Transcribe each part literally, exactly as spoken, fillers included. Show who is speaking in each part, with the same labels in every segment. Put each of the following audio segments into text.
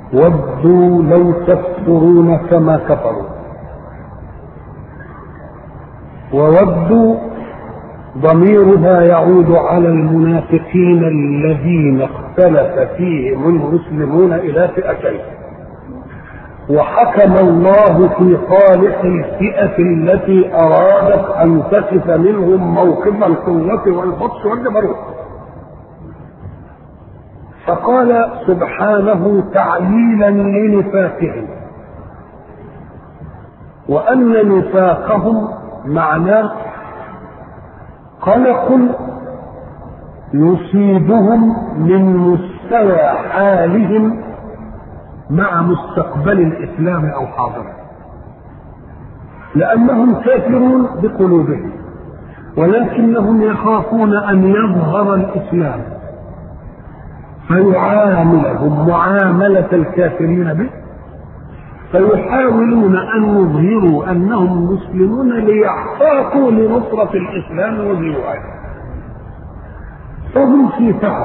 Speaker 1: ودوا لو تكفرون كما كفروا. وودوا ضميرها يعود على المنافقين الذين اختلف فيهم المسلمون إلى فئتين، وحكم الله في صالح الفئة التي أرادت أن تصف منهم موقف القوة والبطش والجبروت، فقال سبحانه تعليلا لنفاقهم وأن نفاقهم معناه قلق يصيبهم من مستوى حالهم مع مستقبل الإسلام أو حاضره، لأنهم كافرون بقلوبهم ولكنهم يخافون أن يظهر الإسلام فيعاملهم معاملة الكافرين به، فيحاولون أن يظهروا أنهم مسلمون ليحتاطوا لنصرة الإسلام وزيوعه، فهم في تعب.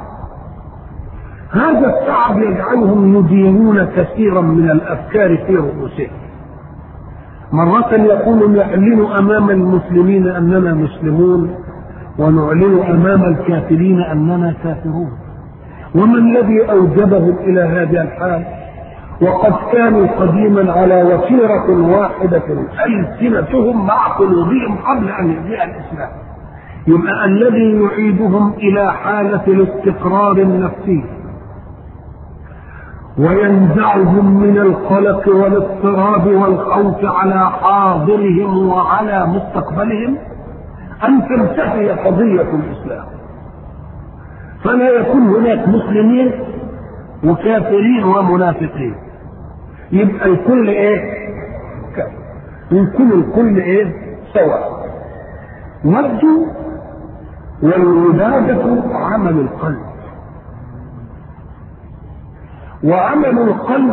Speaker 1: هذا التعب يجعلهم يدينون كثيرا من الأفكار في رؤوسهم. مرة يقول نعلن أمام المسلمين أننا مسلمون ونعلن أمام الكافرين أننا كافرون. وما الذي أوجبهم إلى هذا الحال؟ وقد كانوا قديما على وتيرة واحدة ألسنتهم مع قلوبهم قبل أن يجيء الإسلام. يبقى الذي يعيدهم إلى حالة الاستقرار النفسي وينزعهم من القلق والاضطراب والخوف على حاضرهم وعلى مستقبلهم أن تنتهي قضية الإسلام، فلا يكون هناك مسلمين وكافرين ومنافقين، يبقى الكل ايه؟ كافر، يكون الكل ايه؟ سواء. ودوا والعبادة عمل القلب، وعمل القلب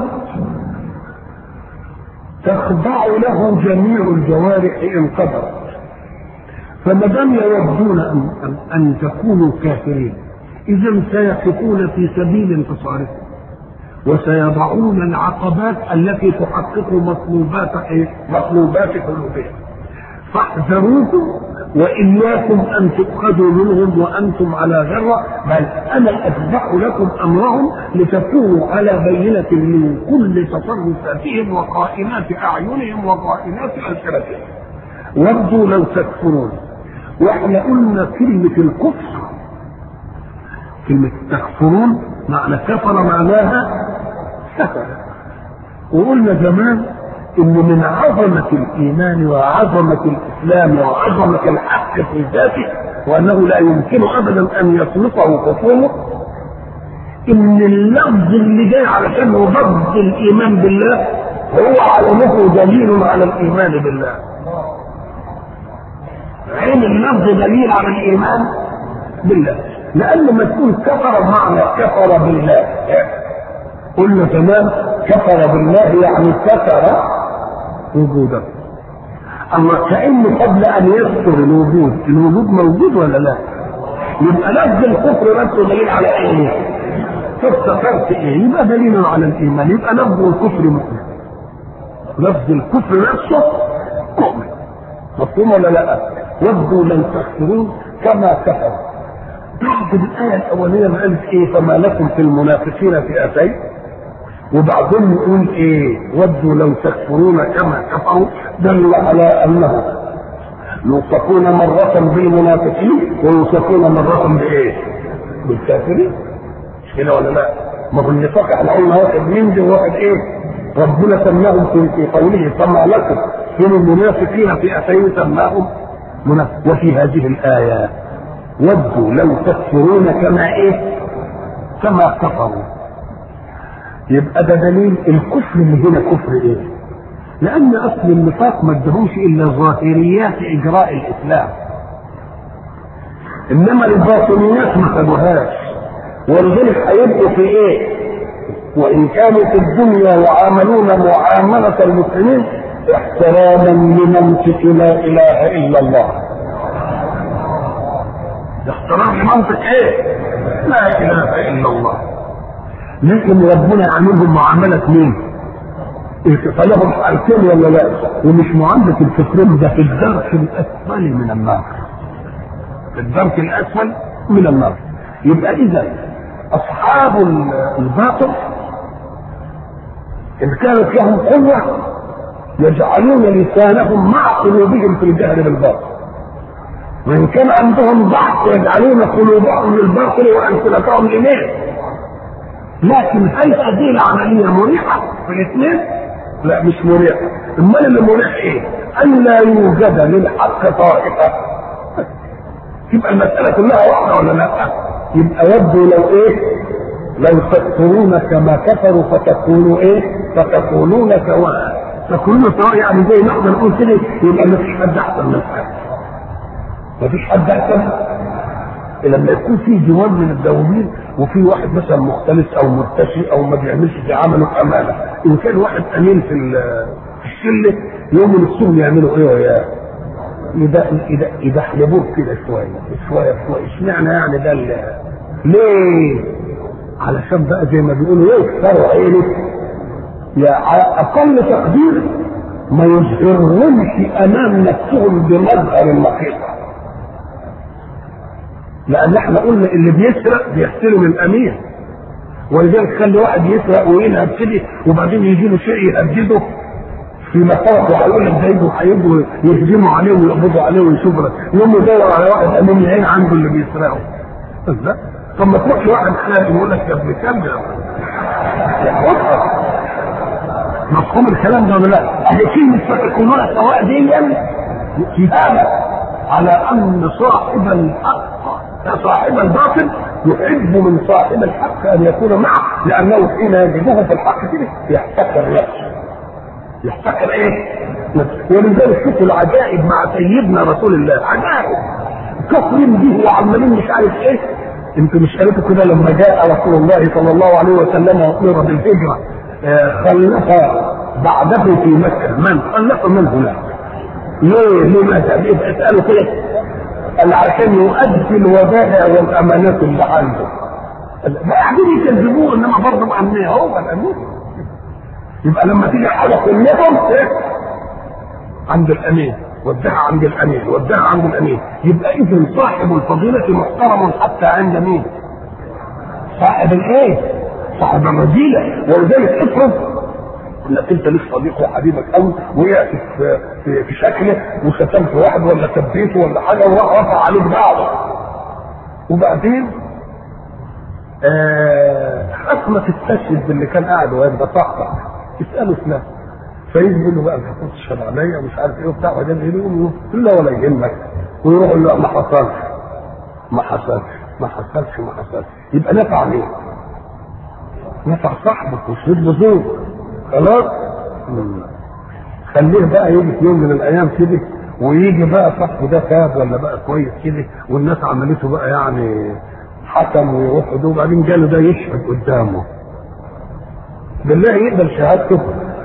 Speaker 1: تخضع له جميع الجوارح إن قدرت، فما دام يودون أن, أن, أن تكونوا كافرين إذا سيقفون في سبيل انتصاركم وسيضعون العقبات التي تحقق مطلوبات إيه؟ مطلوبات قلوبهم، فاحذروهم وإياكم أن تؤخذوا منهم وأنتم على ذرة، بل أنا أتبع لكم أمرهم لتكونوا على بينة من كل تصرفاتهم وقائمات أعينهم وقائمات ألسنتهم. ودوا لو تكفرون، وإحنا قلنا كلمة الكفر، كلمة تكفرون معنى كفر معناها كفر، وقلنا زمان إن من عظمة الإيمان وعظمة الإسلام وعظمة الحق في ذاته وأنه لا يمكن أبدا أن يصلحه كفره إن اللفظ اللي جاي علشان ضد الإيمان بالله هو علمه دليل على الإيمان بالله. عين اللفظ دليل على الإيمان بالله، لأنه ما تكون كفر معنى كفر بالله، قلنا تمام كفر بالله يعني كفر وجوده. أما كأنه قبل أن يذكر الوجود، الوجود موجود ولا لا؟ يبقى لفظ الكفر نفسه دليل على إيه؟ فافتكرت إيه؟ يبقى دليل على الإيمان، يبقى لفظ الكفر مؤمن، لفظ الكفر نفسه مؤمن. مفهوم ولا لا؟ ودوا لن تكفرون كما كفروا. بعد الآية الأولية ما قالت إيه؟ فما لكم في المنافقين فئتين، وبعدين يقول ايه؟ ودوا لو تكفرون كما كفروا، دل على انه يوصفون مرة بالمنافقين ويوصفون مرة بايه؟ بالكافرين. مش كده ولا لا؟ ما هو النفاق احنا قلنا واحد من دي وواحد ايه؟ ربنا سماهم في قوله فما لكم في المنافقين فئتين سماهم منافق. وفي هذه الآية ودوا لو تكفرون كما ايه؟ كما كفروا، يبقى ده دليل الكفر اللي هنا كفر ايه؟ لان اصل النفاق ما ادهمش الا ظاهريات اجراء الاسلام، انما الباطنيات ما خدوهاش، ولذلك هيبقوا في ايه؟ وان كانوا في الدنيا يعاملون معامله المسلمين احتراما لمنطق لا اله الا الله. احترام لمنطق ايه؟ لا اله الا الله. لكن ربنا يعاملهم معامله مين؟ فلهم حالتين ولا لا؟ ومش معامله الكفرين، ده في الدرك الاسفل من النار. في الدرك الاسفل من النار. يبقى اذا اصحاب الباطل ان كانت لهم قوه يجعلون لسانهم مع قلوبهم في الجهل بالباطل، وان كان عندهم ضعف يجعلون قلوبهم للباطل والسنتهم اليه. لكن هل هذه العمليه مريحه في الاثنين؟ لا مش مريحه. امال اللي مريح ايه؟ ان لا يوجد للحق طائفه. يبقى المساله كلها واحده ولا لا؟ يبقى يبدو لو ايه؟ لو تكفرون كما كفروا فتكونوا ايه؟ فتكونون سواء. تكونون سواء يعني زي ما احنا نقول كده، يبقى ما فيش حد احسن من حد. ما فيش حد احسن. لما يكون في ديوان من الدواوين وفي واحد مثلا مختلس او مرتشي او ما بيعملش في عمله امانه، ان كان واحد امين في في الشله يوم من السوق يعملوا ايه وياه؟ يدحلبوه كده شويه شويه شويه. اشمعنى يعني ده ليه؟ علشان بقى زي ما بيقولوا يكسروا عينه. يا اقل تقدير ما يظهرهمش امام نفسهم بمظهر النقيصه. لان احنا قلنا اللي بيسرق بيحسنه من الامين، ولذلك خلي واحد يسرق وينهب كده وبعدين يجي له شيء يهدده في مصالح وهيقول لك ده يجوا هيجوا يهجموا عليه ويقبضوا عليه ويشوفوا يوم يدور على واحد امين يعين عنده اللي بيسرقه. لا طب ما تروحش واحد خالد يقول لك يا ابن كام ده؟ مفهوم الكلام ده ولا لا؟ اهي كلمه فتكونون سواء دي كتابه على ان صاحب الحق صاحب الباطل يحب من صاحب الحق ان يكون معه، لانه حين يجده في الحق كده يحتكر نفسه. يحتكر ايه؟ نفسه. ولذلك شوفوا العجائب مع سيدنا رسول الله، عجائب كفرين به وعمالين مش عارف ايه. انتوا مش قالوا كده لما جاء رسول الله صلى الله عليه وسلم وامر بالهجره خلف بعده في مكه، من خلف من هناك؟ ليه؟ لماذا؟ اسالوا كده. قال عشان يؤدي الودائع والامانات اللي عنده. ما قاعدين يكذبوه انما برضه مأمنيه هو الامين. يبقى لما تيجي حاجه كلهم ايه؟ عند الامين، ودها عند الامين، ودها عند الامين. يبقى اذا صاحب الفضيله محترم حتى عند مين؟ صاحب الايه؟ صاحب الرذيله. ولذلك افرض انك انت ليك صديق وحبيبك قوي وقعت في في, في شكله وشتمت واحد ولا كبيته ولا حاجه وراح رفع عليك بعضه، وبعدين آه حكمه تستشهد باللي كان قاعد ويبقى صاحبك تساله فلان فيجي له بقى ما تشهد عليا ومش عارف ايه وبتاع، وبعدين يقول له لا ولا يهمك ويروح له ما حصلش ما حصلش ما حصلش ما حصلش. يبقى نفع مين؟ نفع صاحبك وشهد بزور. خلاص خليه بقى يجي في يوم من الايام كده ويجي بقى صاحبه ده تاب ولا بقى كويس كده والناس عملته بقى يعني حكم ويروح ده، وبعدين جاله ده يشهد قدامه بالله يقبل شهادته.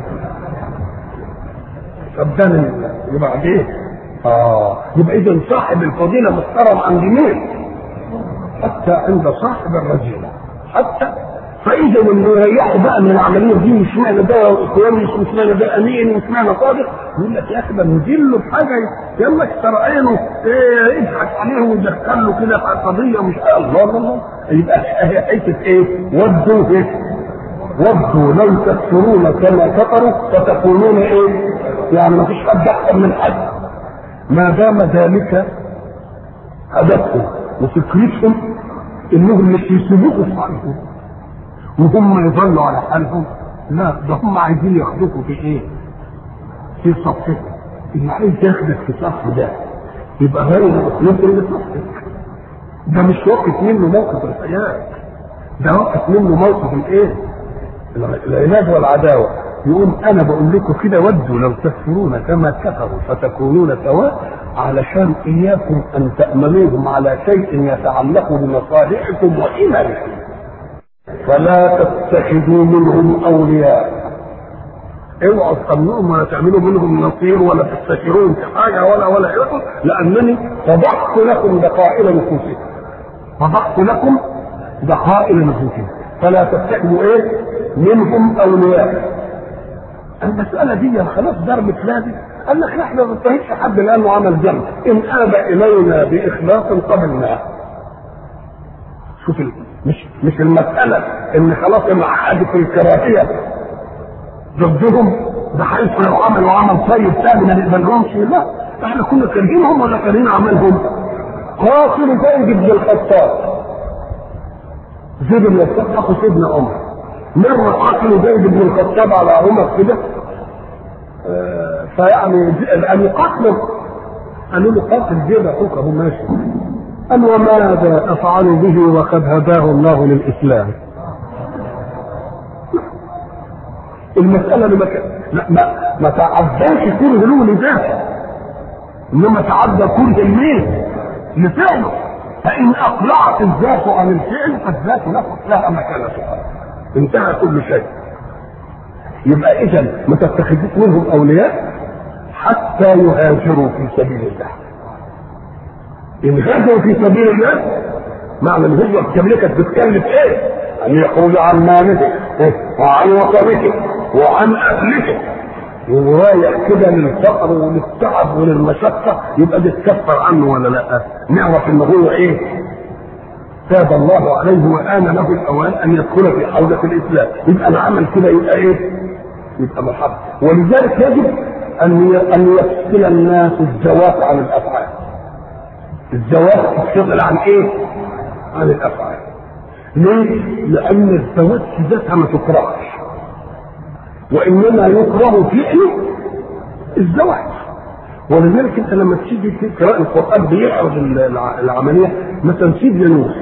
Speaker 1: صدقني يبقى ايه؟ اه يبقى اذا صاحب الفضيله محترم عند مين؟ حتى عند صاحب الرذيله. حتى فاذا اللي يريحوا بقى من العمليه دي مش معنى ده كويس ومش معنى ده امين ومش معنى صادق، يقول لك يا اخي ده نزله بحاجه يلا اكسر عينه ايه يضحك عليه ويدخل له كده في قضيه مش الله الله. يبقى حته ايه؟ ودوا ايه؟ ودوا لو تكفرون كما كفروا فتكونون ايه؟ يعني ما فيش حد احسن من حد. ما دام ذلك هدفهم وفكرتهم انهم مش يسيبوكوا في حالهم وهم يظلوا على حالهم، لا ده هم عايزين ياخدوكوا في ايه؟ في صفك. اللي عايز ياخدك في صف ده يبقى غير الاسلوب اللي صفك ده مش وقت منه موقف الحياه، ده وقت منه موقف الايه؟ العناد والعداوه. يقول انا بقول لكم كده ودوا لو تكفرون كما كفروا فتكونون سواء، علشان اياكم ان تأمنوهم على شيء يتعلق بمصالحكم وإيمانكم، فلا تتخذوا منهم اولياء. اوعوا تخلوهم ولا تعملوا منهم نصير ولا تستشيرون في حاجه ولا ولا يقول، لانني فضحت لكم دقائق نفوسكم. فضحت لكم دقائق نفوسكم. فلا تتخذوا ايه منهم اولياء. المسألة دي خلاص ضربت لازم. قال لك احنا ما ننتهيش حد لانه عمل ذنب، ان ابى الينا باخلاص قبلناه. شوف مش مش المسألة ان خلاص انعقدت في الكراهية ضدهم بحيث لو عملوا عمل طيب ثاني ما نقبلهمش. لا، احنا كنا كارهينهم ولا كارهين عملهم؟ قاتل زيد بن الخطاب، زيد بن الخطاب اخو سيدنا عمر، مرة قاتل زيد بن الخطاب على عمر كده، آه فيعني قالوا قاتله، قالوا له قاتل زيد اخوك اهو ماشي. قال وماذا افعل به وقد هداه الله للاسلام؟ المسألة ما ما ما تعداش كره له لذاته، انما تعدى كره المين لفعله. فان اقلعت الذات عن الفعل فالذات نفسها لها مكانتها، انتهى كل شيء. يبقى اذا ما تتخذوش منهم اولياء حتى يهاجروا في سبيل الله. ان هاجروا في سبيل الله معنى الهجره في سبيل الله كانت بتكلف ايه؟ ان يخرج عن ماله وعن وطنه وعن اهله ورايح كده للفقر وللتعب وللمشقه، يبقى ده تكفر عنه ولا لا؟ نعرف ان هو ايه؟ تاب الله عليه وآن له الاوان ان يدخل في حوزه الاسلام. يبقى العمل كده يبقى ايه؟ يبقى محبه. ولذلك يجب ان ان يفصل الناس الزواج عن الافعال. الزواج تفصل عن ايه؟ عن الافعال. ليه؟ لان الزواج في ذاتها ما تكرهش، وانما يكره فعله الزواج. ولذلك انت لما تيجي تقرا القران بيعرض العمليه، مثلا سيدنا نوح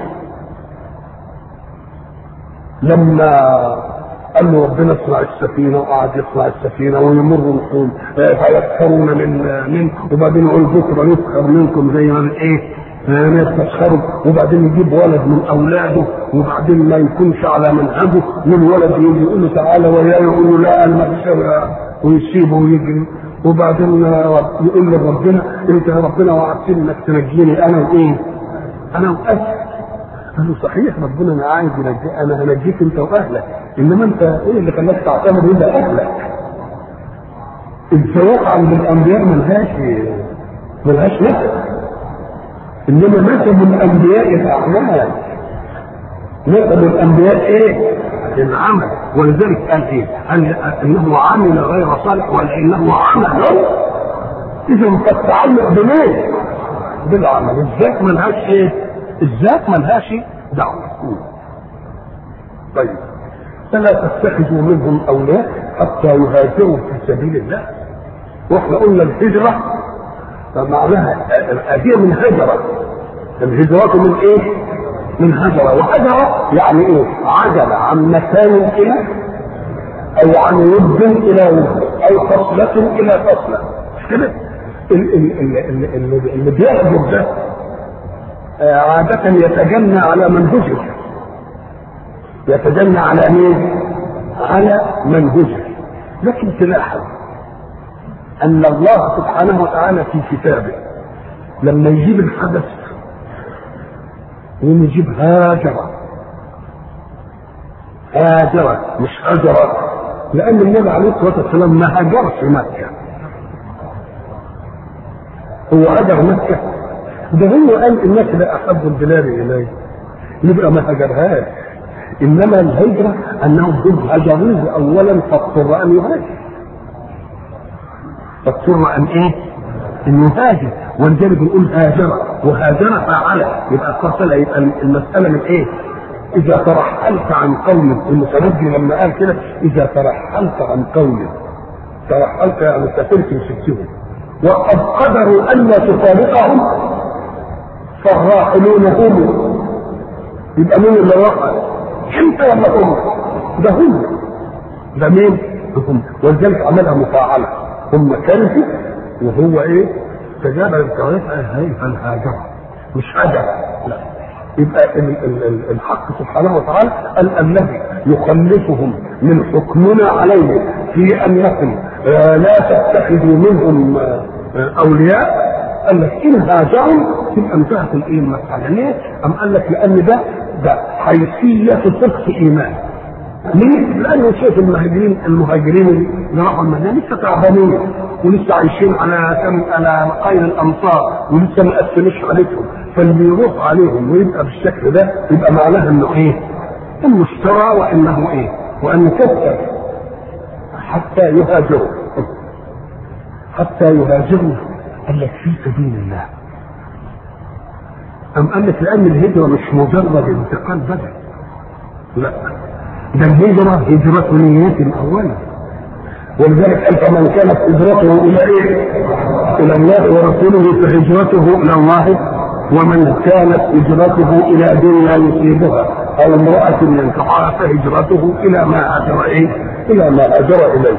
Speaker 1: لما قال له ربنا اصنع السفينه، وقعد يصنع السفينه ويمر القوم فيسخرون من منه، وبعدين يقول بكره نسخر منكم زي ما ايه يستسخروا، وبعدين يجيب ولد من اولاده وبعدين ما يكونش على منهجه، من ولد يجي يقول له تعالى وياه، يقول له لا المغفره ويسيبه ويجري، وبعدين يقول لربنا انت يا ربنا وعدتني انك تنجيني انا وايه؟ انا واهلي. قال له صحيح ربنا انا عايز ينجيك، انا هنجيك انت واهلك، انما انت ايه اللي خلاك تعتمد الا اهلك؟ الزواج عند الانبياء ملهاش ملهاش نسب، انما نسب الانبياء الاعمال، نسب الانبياء ايه؟ العمل. ولذلك قال ايه؟ قال انه عمل غير صالح ولا انه عمل. اذا فالتعلق بمين؟ بالعمل. الذات ملهاش ايه؟ الذات ملهاش دعوه. طيب فلا تتخذوا منهم اولياء حتى يهاجروا في سبيل الله. واحنا قلنا الهجره فمعناها هي من هجره، الهجرة من ايه؟ من هجرة. وهجرة يعني ايه؟ عجل عن مكان الى او عن ود الى ود او فصلة الى فصلة. كده اللي بيهجر ده عادة يتجنى على من هجر، يتجنى على مين؟ على من هجر. لكن تلاحظ ان الله سبحانه وتعالى في كتابه لما يجيب الحدث ونجيب هاجرة، هاجرة مش هجرة، لأن النبي عليه الصلاة والسلام ما هاجرش مكة، هو هاجر مكة. ده هو قال إنك لا أحب البلاد إلي، يبقى ما هاجرهاش. إنما الهجرة أنهم هم هاجروه أولا فاضطر أن يهاجر، فاضطر أن إيه؟ أن يهاجر. ولذلك بنقول هاجر وهاجر فعل، يبقى قتل. يبقى المسألة من إيه؟ إذا ترحلت عن قوم، المتنبي لما قال كده إذا ترحلت عن قوم، ترحلت يعني سافرت وسبتهم وقد قدروا أن لا تفارقهم فالراحلون هم. يبقى مين اللي رحل؟ انت ولا هم؟ ده هم. ده مين؟ هم. ولذلك عملها مفاعلة، هم كرهوا وهو ايه؟ استجاب للكراهية هي فالهاجر مش هاجر. لا، يبقى الحق سبحانه وتعالى قال الذي يخلصهم من حكمنا عليه في انكم لا تتخذوا منهم اولياء، قال لك ان هاجروا تبقى انتهت الايه المساله. ليه؟ ام قال لك لان ده ده حيثيه صدق ايمان. ليه؟ لانه شايف المهاجرين المهاجرين اللي راحوا المدينه لسه تعبانين ولسه عايشين على كم على قيد الامطار ولسه ما قسموش عليهم، فاللي يروح عليهم ويبقى بالشكل ده يبقى معناها انه ايه؟ انه اشترى وانه ايه؟ وانه كسر حتى يهاجروا حتى يهاجروا. قال لك في سبيل الله. أم قال لك لأن الهجرة مش مجرد انتقال بدني، لا، ده الهجرة هجرة نية أولا. ولذلك قال فمن كانت هجرته إلى إيه؟ إلى الله ورسوله فهجرته إلى الله، ومن كانت هجرته إلى دنيا يصيبها أو امرأة ينكحها فهجرته إلى ما هاجر إيه؟ إلى ما هاجر إليه.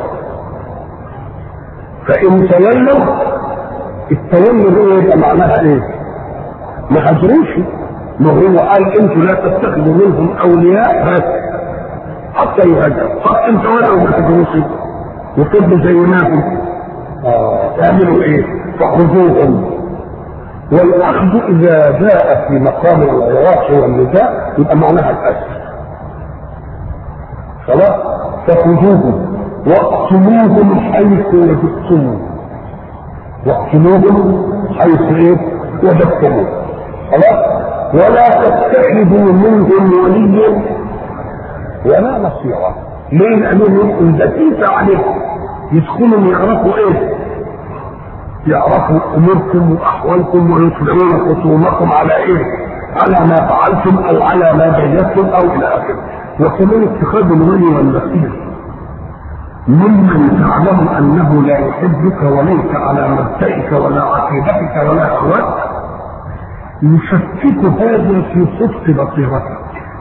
Speaker 1: فإن تولوا، التولي ده يبقى معناها إيه؟ ما هاجروش، ما هو قال انتوا لا تتخذوا منهم اولياء بس حتى يهاجروا. طب انت ولو ما تهاجروش وتبقوا زي ما هم تعملوا ايه؟ فخذوهم. والاخذ اذا جاء في مقام العراق والنداء يبقى معناها الاسر. خلاص؟ فخذوهم واقتلوهم حيث وجدتموهم. واقتلوهم حيث ايه؟ وجدتموهم. خلاص؟ ولا تتخذوا منهم وليا ولا نصيرا. ليه؟ لانهم ان دقيت عليهم يدخلوا يعرفوا ايه؟ يعرفوا اموركم واحوالكم ويطلعون خصومكم على ايه؟ على ما فعلتم او على ما بينتم او الى اخره. وكمان اتخاذ الولي والنصير ممن تعلم انه لا يحبك وليس على مبدئك ولا عقيدتك ولا هواك يشكك هذا في صدق بصيرتك.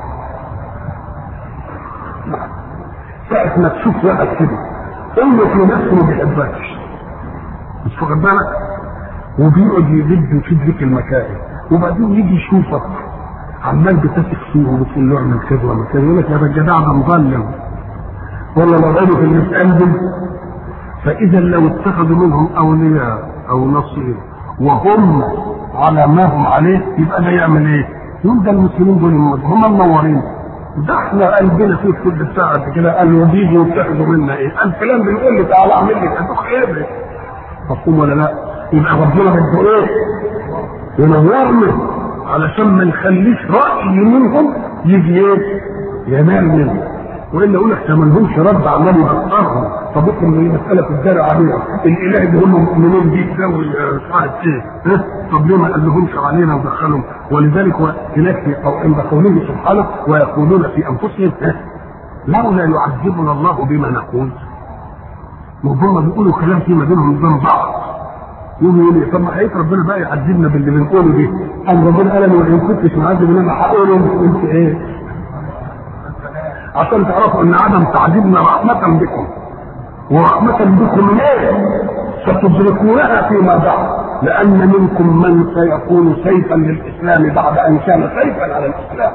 Speaker 1: ساعة ما تشوف واحد كده قل في نفسه ما بيحبكش مش واخد بالك وبيقعد يجد ويشد لك المكائد وبعدين يجي يشوفك عمال بتثق فيه وبتقول له اعمل كذا واعمل كذا يقول لك يا الجدع ده مظلم والله لو قالوا في اللي في قلبه. فاذا لو اتخذوا منهم اولياء او نصير وهم على ما هم عليه يبقى ده يعمل ايه؟ يقول ده المسلمين دول هم منورين، ده احنا قلبنا فيه كل ساعه كده قالوا بيجي ويتخذوا منا ايه؟ قال فلان بيقول لي تعالى اعمل لك ادوخ ايه؟ مفهوم ولا لا؟ يبقى ربنا بده ايه؟ ينورنا علشان ما نخليش راي منهم يجي ايه؟ ينال منه. والا يقول لك ما لهمش رد عمال يبطرهم. طب اقسم بالله مساله الدرع عليها الاله اللي هم مؤمنين بيه تساوي مش عارف ايه؟ طب ليه ما قالهمش علينا ودخلهم؟ ولذلك هناك في عند قوله سبحانه ويقولون في انفسهم لولا يعذبنا الله بما نقول. هم بيقولوا كلام فيما بينهم وبين بعض يقولوا لي طب ما حقيقة ربنا بقى يعذبنا باللي بنقوله دي. قال ربنا قال انا ان كنتش معذب انا هقوله انت ايه؟ عشان تعرفوا ان عدم تعذيبنا رحمة بكم ورحمة بكم ليه؟ ستدركونها فيما بعد لان منكم من سيكون سيفا للاسلام بعد ان كان سيفا على الاسلام.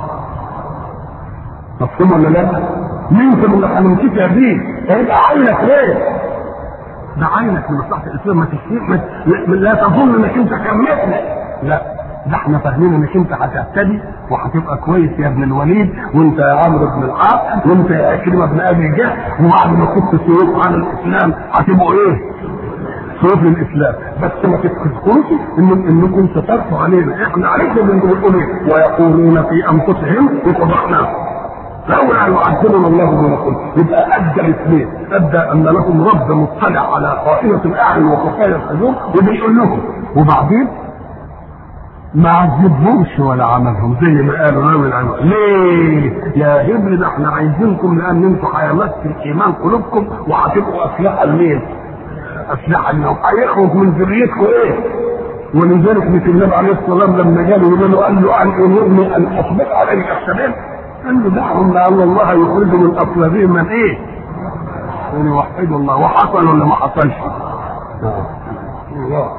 Speaker 1: مفهوم ولا لا؟ منكم اللي هنمسكها فيه هيبقى عينك ليه؟ ده عينك لمصلحة الاسلام ما تشتيك لا تظن انك انت كمتنا، لا ده احنا فاهمين انك انت هتهتدي وهتبقى كويس يا ابن الوليد وانت يا عمرو بن العاص وانت يا عكرمه بن ابي جهل وبعد ما كنت سيوف على الاسلام هتبقوا ايه؟ سيوف للاسلام. بس ما تفكروش ان انكم سترفعوا علينا، احنا عليكم بنقول ايه؟ ويقولون في انفسهم يطبخنا لولا يعذبنا الله بما نقول. يبقى ادى الاثنين، ادى ان لهم رب مطلع على خائنه الاعين وخفايا الصدور وبيقول لهم وبعدين ما عذبهمش ولا عملهم زي ما قالوا راوي العنوان. ليه؟ يا ابني ده احنا عايزينكم لان انتم هيمثل ايمان قلوبكم وهتبقوا اسلحه لمين؟ اسلحه لهم هيخرج من ذريتكم ايه؟ ولذلك مثل النبي عليه الصلاه والسلام لما جاله يقول له قال له عن امرني ان اصبح عليك السبيل قال له دعهم لان الله يخرج من اصلابهم من ايه؟ قال يوحدوا الله. وحصل ولا ما حصلش؟ الله.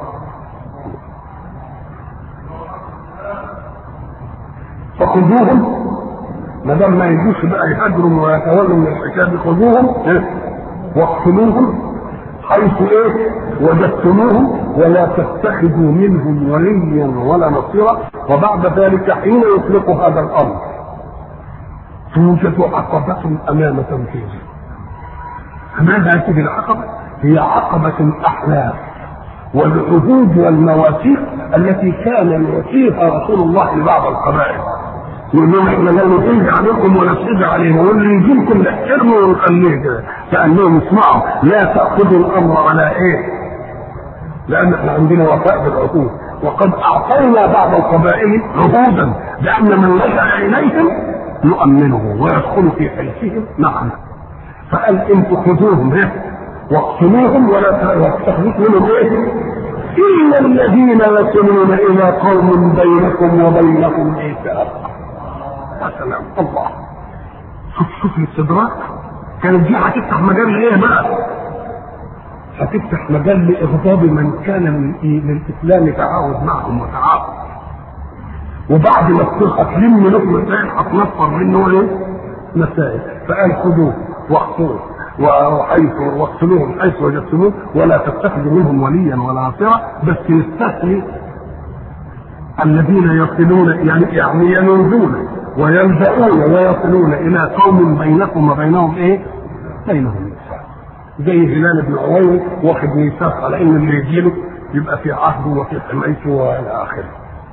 Speaker 1: فخذوهم ما دام ما يجوش بقى يهاجروا ويتولوا من الحكايه خذوهم واقتلوهم حيث ايه؟ وجدتموهم ولا تتخذوا منهم وليا ولا نصيرا. وبعد ذلك حين يطلق هذا الامر توجد عقبة امام تنفيذه. ماذا هذه العقبة؟ هي عقبة الاحلاف والعهود والمواثيق التي كان يوصيها رسول الله لبعض القبائل، يقول لهم احنا لا نطيع عليكم ولا نسيد عليهم، واللي يجي لكم نحترمه ونخليه كده، كانهم يسمعوا لا تاخذوا الامر على ايه؟ لان احنا عندنا وفاء بالعهود، وقد اعطينا بعض القبائل عهودا لان من لجا اليهم نؤمنه ويدخل في حلفهم معنا. فقال ان تخذوهم واقتلوهم ولا تستخلصوا منهم ايه؟ الا الذين يصلون الى قوم بينكم وبينهم ميثاق. يا سلام الله، شوف شوف الاستدراك. كانت دي هتفتح مجال ايه بقى؟ هتفتح مجال لاغضاب من كان من للاسلام تعاون معهم وتعاون، وبعد ما تصير هتلم لكم مسائل هتنفر منه ايه؟ مسائل. فقال خذوه واقتلوه وحيث واقتلوهم حيث وجدتموه ولا تتخذوا منهم وليا ولا نصيرا، بس نستثني الذين يصلون يعني يعني ينوزون ويلجؤون ويصلون الى قوم بينكم وبينهم ايه؟ بينهم ميثاق. زي هلال بن عويل واخد ميثاق على ان اللي يجيله يبقى في عهده وفي حمايته والى اخره.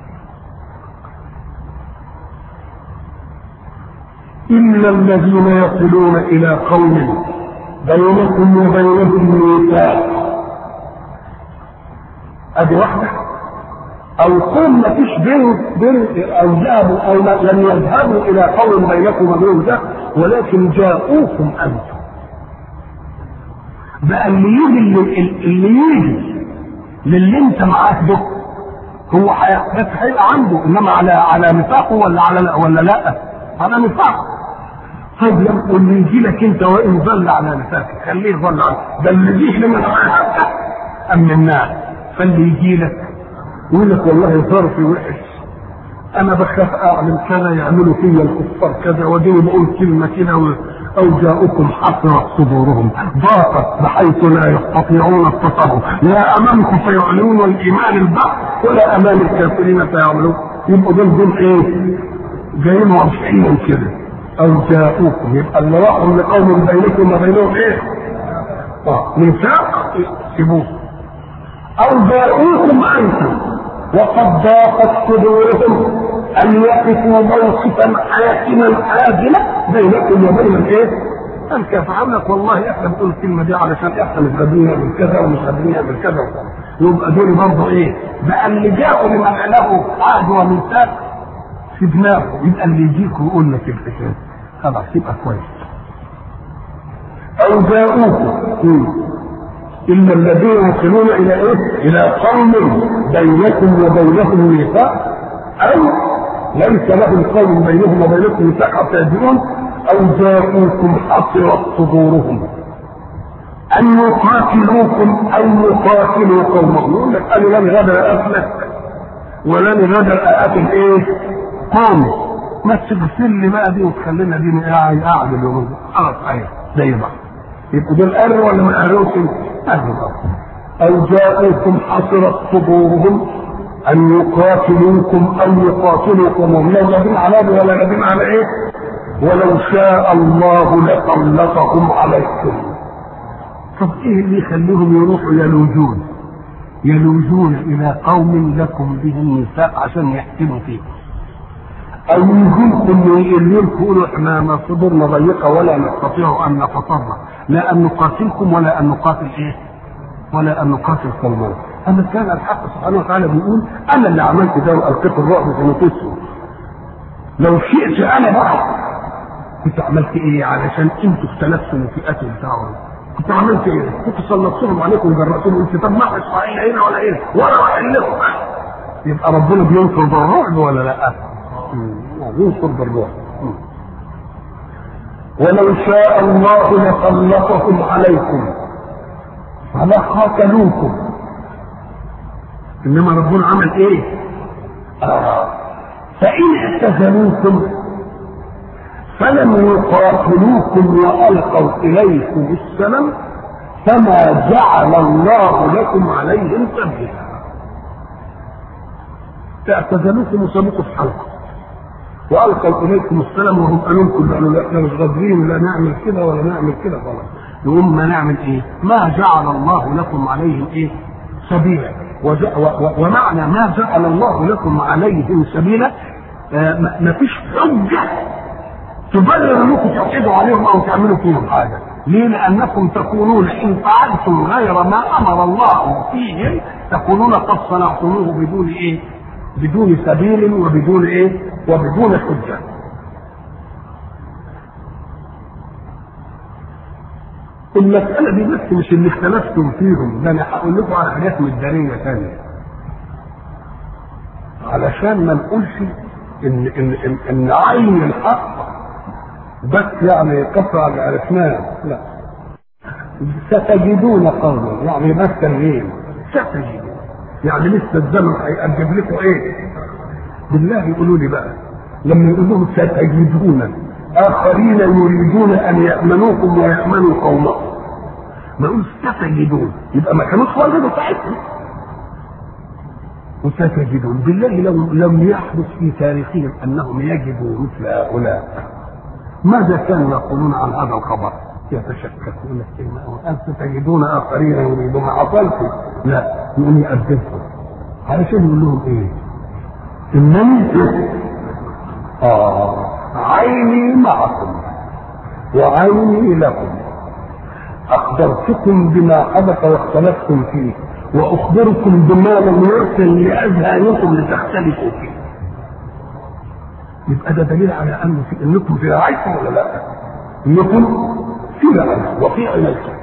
Speaker 1: إلا الذين يصلون إلى قوم بينكم وبينهم ميثاق، أدي واحدة. أو قوم ما فيش بين بين أو ذهبوا أو لم يذهبوا إلى قوم بينكم وبينهم ميثاق، ولكن جاءوكم أنتم. بقى اللي يجي اللي يجي للي أنت معاه ده هو هيبقى عنده، إنما على على ميثاقه ولا على ولا لا؟ على ميثاقه. طيب لما اللي يجي لك انت وان ظل على نفسك خليه ظل عنه، ده اللي يجي من امناه. فاللي يجي لك يقول لك والله ظرفي وحش، انا بخاف اعمل كذا يعملوا فيا الكفار كذا، وديني بقول كلمه كده، او جاءكم حسرت صدورهم ضاقت بحيث لا يستطيعون التصرف، لا امامكم فيعلنون الايمان البحث ولا امام الكافرين فيعملون. يبقوا دول دول ايه؟ جايين مرشحين كده. او جاءوكم يبقى اللي راحوا لقوم بينكم وبينهم ايه؟ اه ميثاق سيبوه. او جاءوكم انتم وقد ضاقت صدورهم ان يقفوا موقفا حاسما عاجلا بينكم وبين الايه؟ الكافر. عم لك والله احنا بنقول الكلمه دي علشان احنا مش قادرين نعمل كذا ومش قادرين نعمل كذا، يبقى دول برضه ايه؟ بقى اللي جاءوا لمن له عهد وميثاق في دماغه، يبقى اللي يجيك ويقول لك الحكايه خلاص يبقى كويس. او جاءوكم الا الذين يصلون الى ايه؟ الى قوم بينكم وبينهم ميثاق، او ليس لهم قوم بينهم وبينكم ميثاق حتى يجرون، او جاءوكم حصرت صدورهم ان يقاتلوكم او يقاتلوا قومهم. يقول لك انا لن غدر اقتلك ولن غدر اقاتل ايه؟ قومي، ما تغفر لي بقى دي وتخلينا دي قاعد اليومين دول خلاص اهي زي بعض. يبقوا دول قالوا ولا ما قالوش؟ قالوا. او جاءوكم حصرت صدورهم ان يقاتلوكم او يقاتلوا قومهم، لا نبين على ولا نبين على ايه؟ ولو شاء الله لسلطهم عليكم. طب ايه اللي يخليهم يروحوا يلوجون يلوجون الى قوم لكم بهم ميثاق عشان يحكموا فيكم؟ او يجيكم يقولوا احنا ما صدورنا ضيقه ولا نستطيع ان نتصرف، لا ان نقاتلكم ولا ان نقاتل ايه؟ ولا ان نقاتل قومنا. اما كان الحق سبحانه وتعالى بيقول انا اللي عملت ده والقيت الرعب في نفوسهم، لو شئت انا بقى كنت عملت ايه علشان انتوا اختلفتوا في قتل بتاعهم؟ كنت عملت ايه؟ كنت سلطتهم عليكم وجرأتهم انت طب ما اسرائيل هنا ولا هنا ولا واحد لكم. يبقى ربنا بينصر بالرعب ولا لا؟ ينصر بالرعب. ولو شاء الله لسلطهم عليكم فلقاتلوكم، انما ربنا عمل ايه؟ آه. فإن اعتزلوكم فلم يقاتلوكم وألقوا إليكم السلام فما جعل الله لكم عليهم سبيلا. اعتزلوكم وسابوكم في حلقه والقوا اليكم السلام وهم قالوا لكم قالوا احنا مش قادرين لا نعمل كده ولا نعمل كده خلاص. يقوم ما نعمل ايه؟ ما جعل الله لكم عليهم ايه؟ سبيلا. ومعنى ما جعل الله لكم عليهم سبيلا آه ما فيش حجه تبرر انكم تعتدوا عليهم او تعملوا فيهم حاجه. ليه؟ لانكم تكونون ان فعلتم غير ما امر الله فيهم تكونون قد صنعتموه بدون ايه؟ بدون سبيل وبدون ايه؟ وبدون حجه. المساله دي بس مش اللي اختلفتم فيهم، ده انا هقول لكم على حاجات مداريه ثانيه علشان ما نقولش ان ان ان, إن عين الحق بس يعني قطع اللي عرفناه. لا، ستجدون قوما يعني بس تنوين ستجدون يعني لسه الزمن هيقدم لكم ايه؟ بالله يقولوا لي بقى لما يقول لهم ستجدون اخرين يريدون ان يامنوكم ويامنوا قومهم، ما يقول ستجدون يبقى ما كانوش وجدوا ساعتهم. وستجدون بالله لو لم يحدث في تاريخهم انهم يجدوا مثل هؤلاء ماذا كانوا يقولون عن هذا الخبر؟ يتشككون الكلمة أنت تجدون آخرين يريدون عطلكم. لا، يقول يأذبكم علشان يقول لهم إيه؟ إنني آه عيني معكم وعيني لكم، أخبرتكم بما حدث واختلفتم فيه وأخبركم بما لم يرسل لأذهانكم لتختلفوا فيه. يبقى ده دليل على أن في انكم في رعايتكم ولا لا؟ انكم في رعايتكم وفي عنايتكم.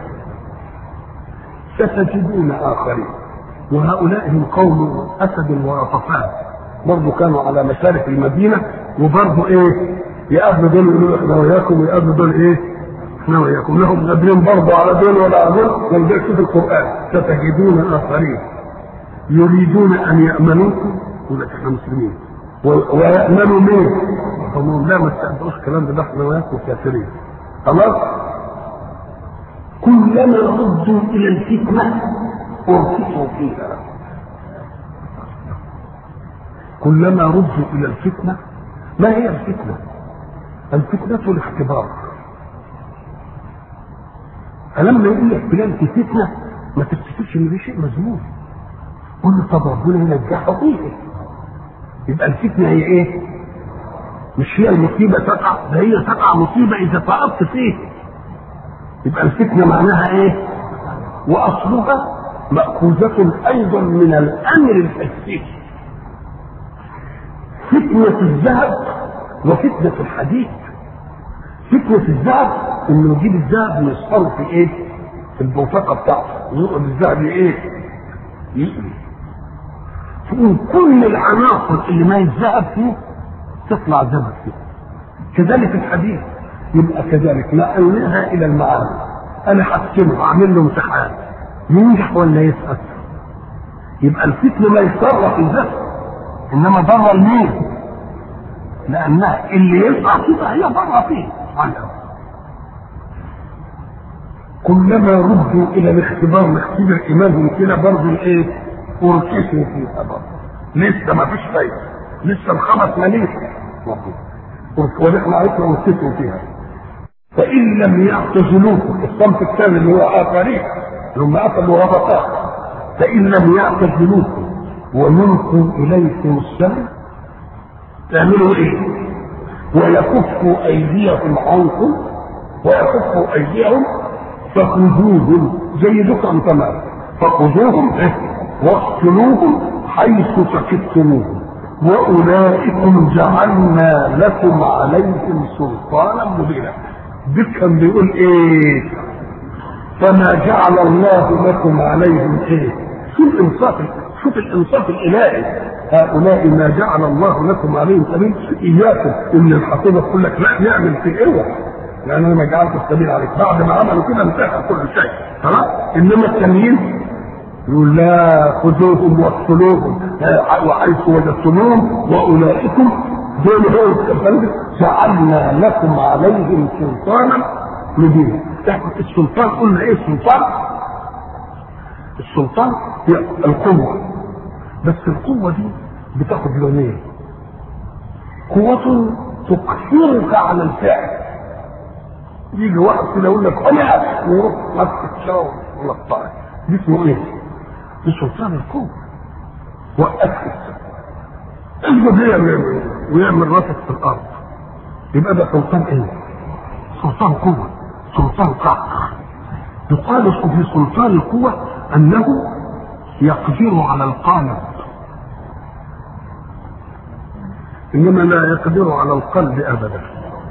Speaker 1: ستجدون اخرين، وهؤلاء هم قوم اسد ورطفان برضه كانوا على مشارف المدينه وبرضه ايه؟ يقابلوا دول يقولوا احنا وياكم ويقابلوا دول ايه؟ احنا وياكم، لهم قابلين برضه على دول ولا على دول. ولذلك في القران ستجدون اخرين يريدون ان يامنوكم يقول لك احنا مسلمين ويأمنوا مين؟ هم لا ما تستقبلوش الكلام ده، احنا وياكم كافرين. خلاص؟ كلما ردوا الى الفتنه اركسوا فيها. كلما ردوا الى الفتنه، ما هي الفتنه؟ الفتنه الاختبار. فلما يقول لك فلان في فتنه ما تفتكرش ان ده شيء مذموم. قول له طب ربنا ينجحه فيه. يبقى الفتنه هي ايه؟ مش هي المصيبه تقع، ده هي تقع مصيبه اذا سقطت فيه. يبقى الفتنه معناها ايه؟ واصلها ماخوذه ايضا من الامر الحسي. فتنه الذهب وفتنه الحديد. فتنه الذهب انه يجيب الذهب ويصهره في ايه؟ في البوتقه بتاعته، يقعد الذهب ايه؟ يقلي. تقول كل العناصر اللي ما يتذهب فيه تطلع ذهب فيه. كذلك الحديث يبقى كذلك نقلناها الى المعاني. انا حسنه اعمل له امتحان ينجح ولا يسقط. يبقى الفتنه ما يضر في الذهب انما ضر المين؟ لانها اللي يسقط فيها هي ضر فيه عنها. كلما ردوا الى الاختبار نختبر ايمانهم كده برضه ايه؟ وركسوا فيها برضه. لسه ما فيش فايده، لسه الخبث مليء ونحن عرفنا وركسوا فيها. فان لم يعتزلوكم، الصنف الثاني اللي هو اخرين اللي هم اخذوا ربطات، فان لم يعتزلوكم ومنكم اليكم السلم تعملوا ايه؟ ويكفوا ايديهم عنكم ويكفوا ايديهم فخذوهم زي دكان تمام، فخذوهم ايه؟ واقتلوهم حيث ثقفتموهم واولئكم جعلنا لكم عليهم سلطانا مبينا. ده كان بيقول ايه؟ فما جعل الله لكم عليهم ايه؟ شوف الانصاف، شوف الانصاف الالهي. هؤلاء ما جعل الله لكم عليهم سبيل. اياكم ان الحقيقه تقول لك لا نعمل في ايه؟ لان انا ما جعلت السبيل عليك. بعد ما عملوا كده انتهى كل شيء خلاص. انما التمييز يقول لا خذوهم واقتلوهم وحيث وجدتموهم واولئكم دول هو جعلنا لكم عليهم سلطانا مبينا. تاخد السلطان. قلنا ايه السلطان؟ السلطان هي القوة، بس القوة دي بتاخد لونين: قوة تقصرك على الفعل، يجي واحد كده يقول لك انا ويروح مسك الشاور ولا الطائر، دي اسمه ايه؟ دي سلطان القوة. وقفت اسجد يعمل ويعمل راسك في الارض، يبقى ده سلطان ايه؟ سلطان قوة، سلطان قهر. يقال في سلطان القوة انه يقدر على القالب، انما لا يقدر على القلب ابدا.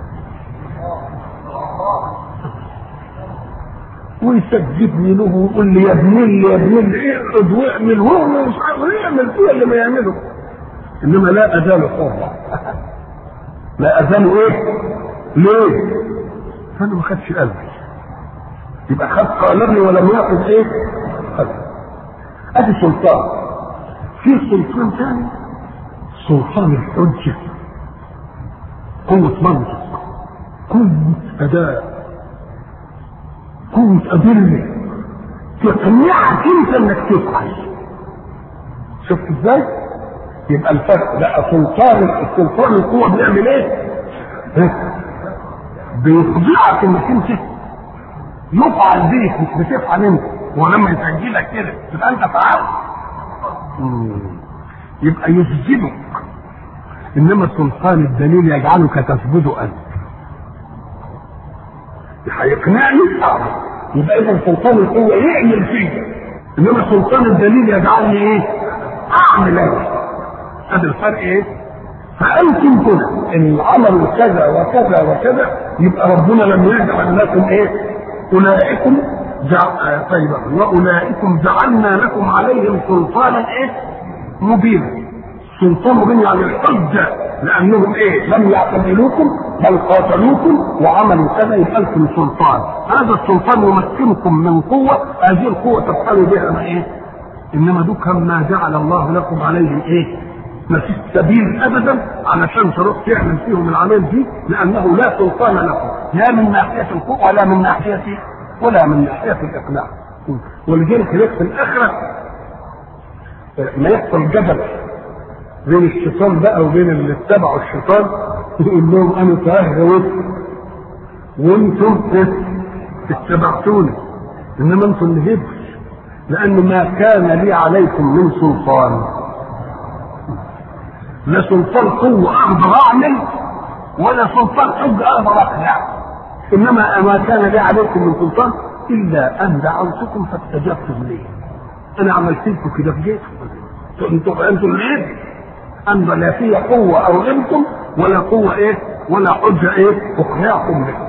Speaker 1: ويسجدني له ويقول لي يا ابن اللي يا ابن اللي اقعد واعمل هو مش عارف يعمل فيه اللي ما يعمله، انما لا ازال حرا. لا ازال ايه؟ ليه؟ فانا ما خدش قلبي، يبقى خد قلبي ولم ياخذ ايه؟ قلبي. ادي سلطان. في سلطان ثاني سلطان الحجه، قوه منطق، قوه اداء، قوه ادله تقنعك انت انك تفعل. شفت ازاي؟ يبقى الفرق لا سلطان السلطان القوه بيعمل ايه؟ بيخضعك انك انت يفعل بيك، مش بتفعل انت. ولما يسجلك كده تبقى انت فعلت، يبقى يسجدك. انما سلطان الدليل يجعلك تسجد انت، هيقنعني يبقى اذا سلطان القوه يعمل فيك، انما سلطان الدليل يجعلني ايه؟ اعمل ايه؟ هذا الفرق ايه؟ فانتم كده ان عملوا كذا وكذا وكذا يبقى ربنا لم يجعل لكم ايه؟ اولئكم جعل طيب واولئكم جعلنا لكم عليهم سلطانا ايه؟ مبينا. سلطان مبين يعني الحجه، لانهم ايه؟ لم يعتزلوكم بل قاتلوكم وعملوا كذا، يبقى لكم سلطان. هذا السلطان يمكنكم من قوه، هذه القوه تفعلوا بها ايه؟ انما دوك ما جعل الله لكم عليهم ايه؟ ما فيش سبيل ابدا علشان تروح تعمل فيهم العمل دي، لانه لا سلطان لكم لا من ناحيه القوه ولا من ناحيه ولا من ناحيه الاقناع. ولذلك في الاخره ما يحصل جدل بين الشيطان بقى وبين اللي اتبعوا الشيطان، يقول لهم انا تهجوت وانتم اتبعتوني، انما انتم اللي هبتوا، لان ما كان لي عليكم من سلطان. لا سلطان قوه اقدر اعمل ولا سلطان حج اقدر اقنع، انما ما كان لي عليكم من سلطان الا ان دعوتكم فاستجبتم لي. انا عملت لكم كده في جيتكم، انتم انتم ليه؟ اما لا في قوه او انتم ولا قوه ايه؟ ولا حجه ايه؟ اقنعكم به.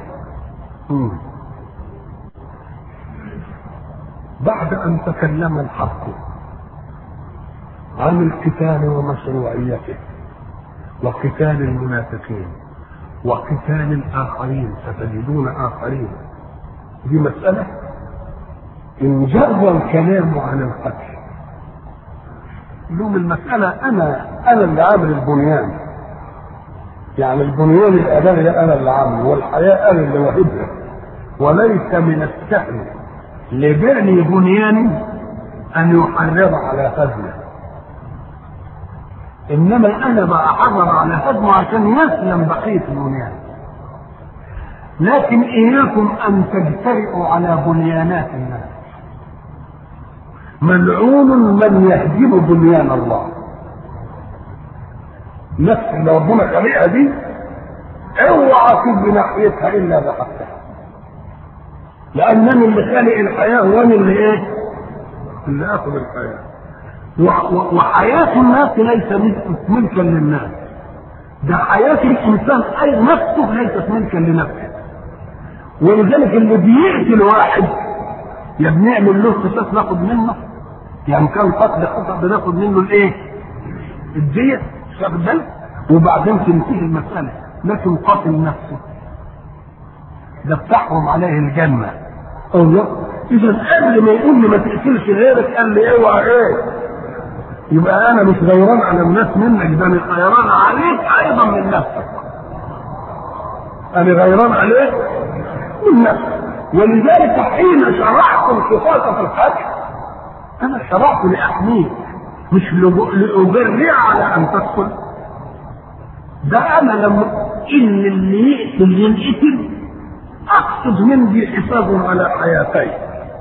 Speaker 1: بعد ان تكلم الحق عن القتال ومشروعيته وقتال المنافقين وقتال الاخرين، ستجدون اخرين، دي مساله ان جر الكلام عن القتل لهم المساله انا انا اللي عامل البنيان، يعني البنيان الاداري انا اللي عامله والحياه انا اللي واهبها، وليس من السهل لبني بنيان ان يحرض على هدمه، انما انا بحرض على هدمه عشان يسلم بقيه البنيان. لكن اياكم ان تجترئوا على بنيانات الناس. ملعون من يهدم بنيان الله. نفس اللي ربنا خلقها دي اوعى تجي ناحيتها الا بحقها، لانني اللي خالق الحياه وانا اللي ايه؟ اللي اخذ الحياه. وحياه الناس ليست ملكا للناس، ده حياه الانسان اي نفسه ليست ملكا لنفسه. ولذلك اللي بيقتل واحد يا بنعمل له قصاص ناخد منه، يعني كان قتل خطأ بناخد منه الايه؟ الدية، واخد بالك؟ وبعدين تنتهي المسألة. لكن قاتل نفسه ده بتحرم عليه الجنة. الله، إذا قبل ما يقول لي ما تقتلش غيرك قال لي اوعى ايه؟ يبقى أنا مش غيران على الناس منك، ده أنا غيران عليك أيضا من نفسك. أنا غيران عليك من نفسك. ولذلك حين شرعت القصاص في القتل انا شرعت لاحميك مش لاجري على ان تدخل. ده انا لما ان اللي يقتل ينقتل اقصد من دي حفاظ على حياتي،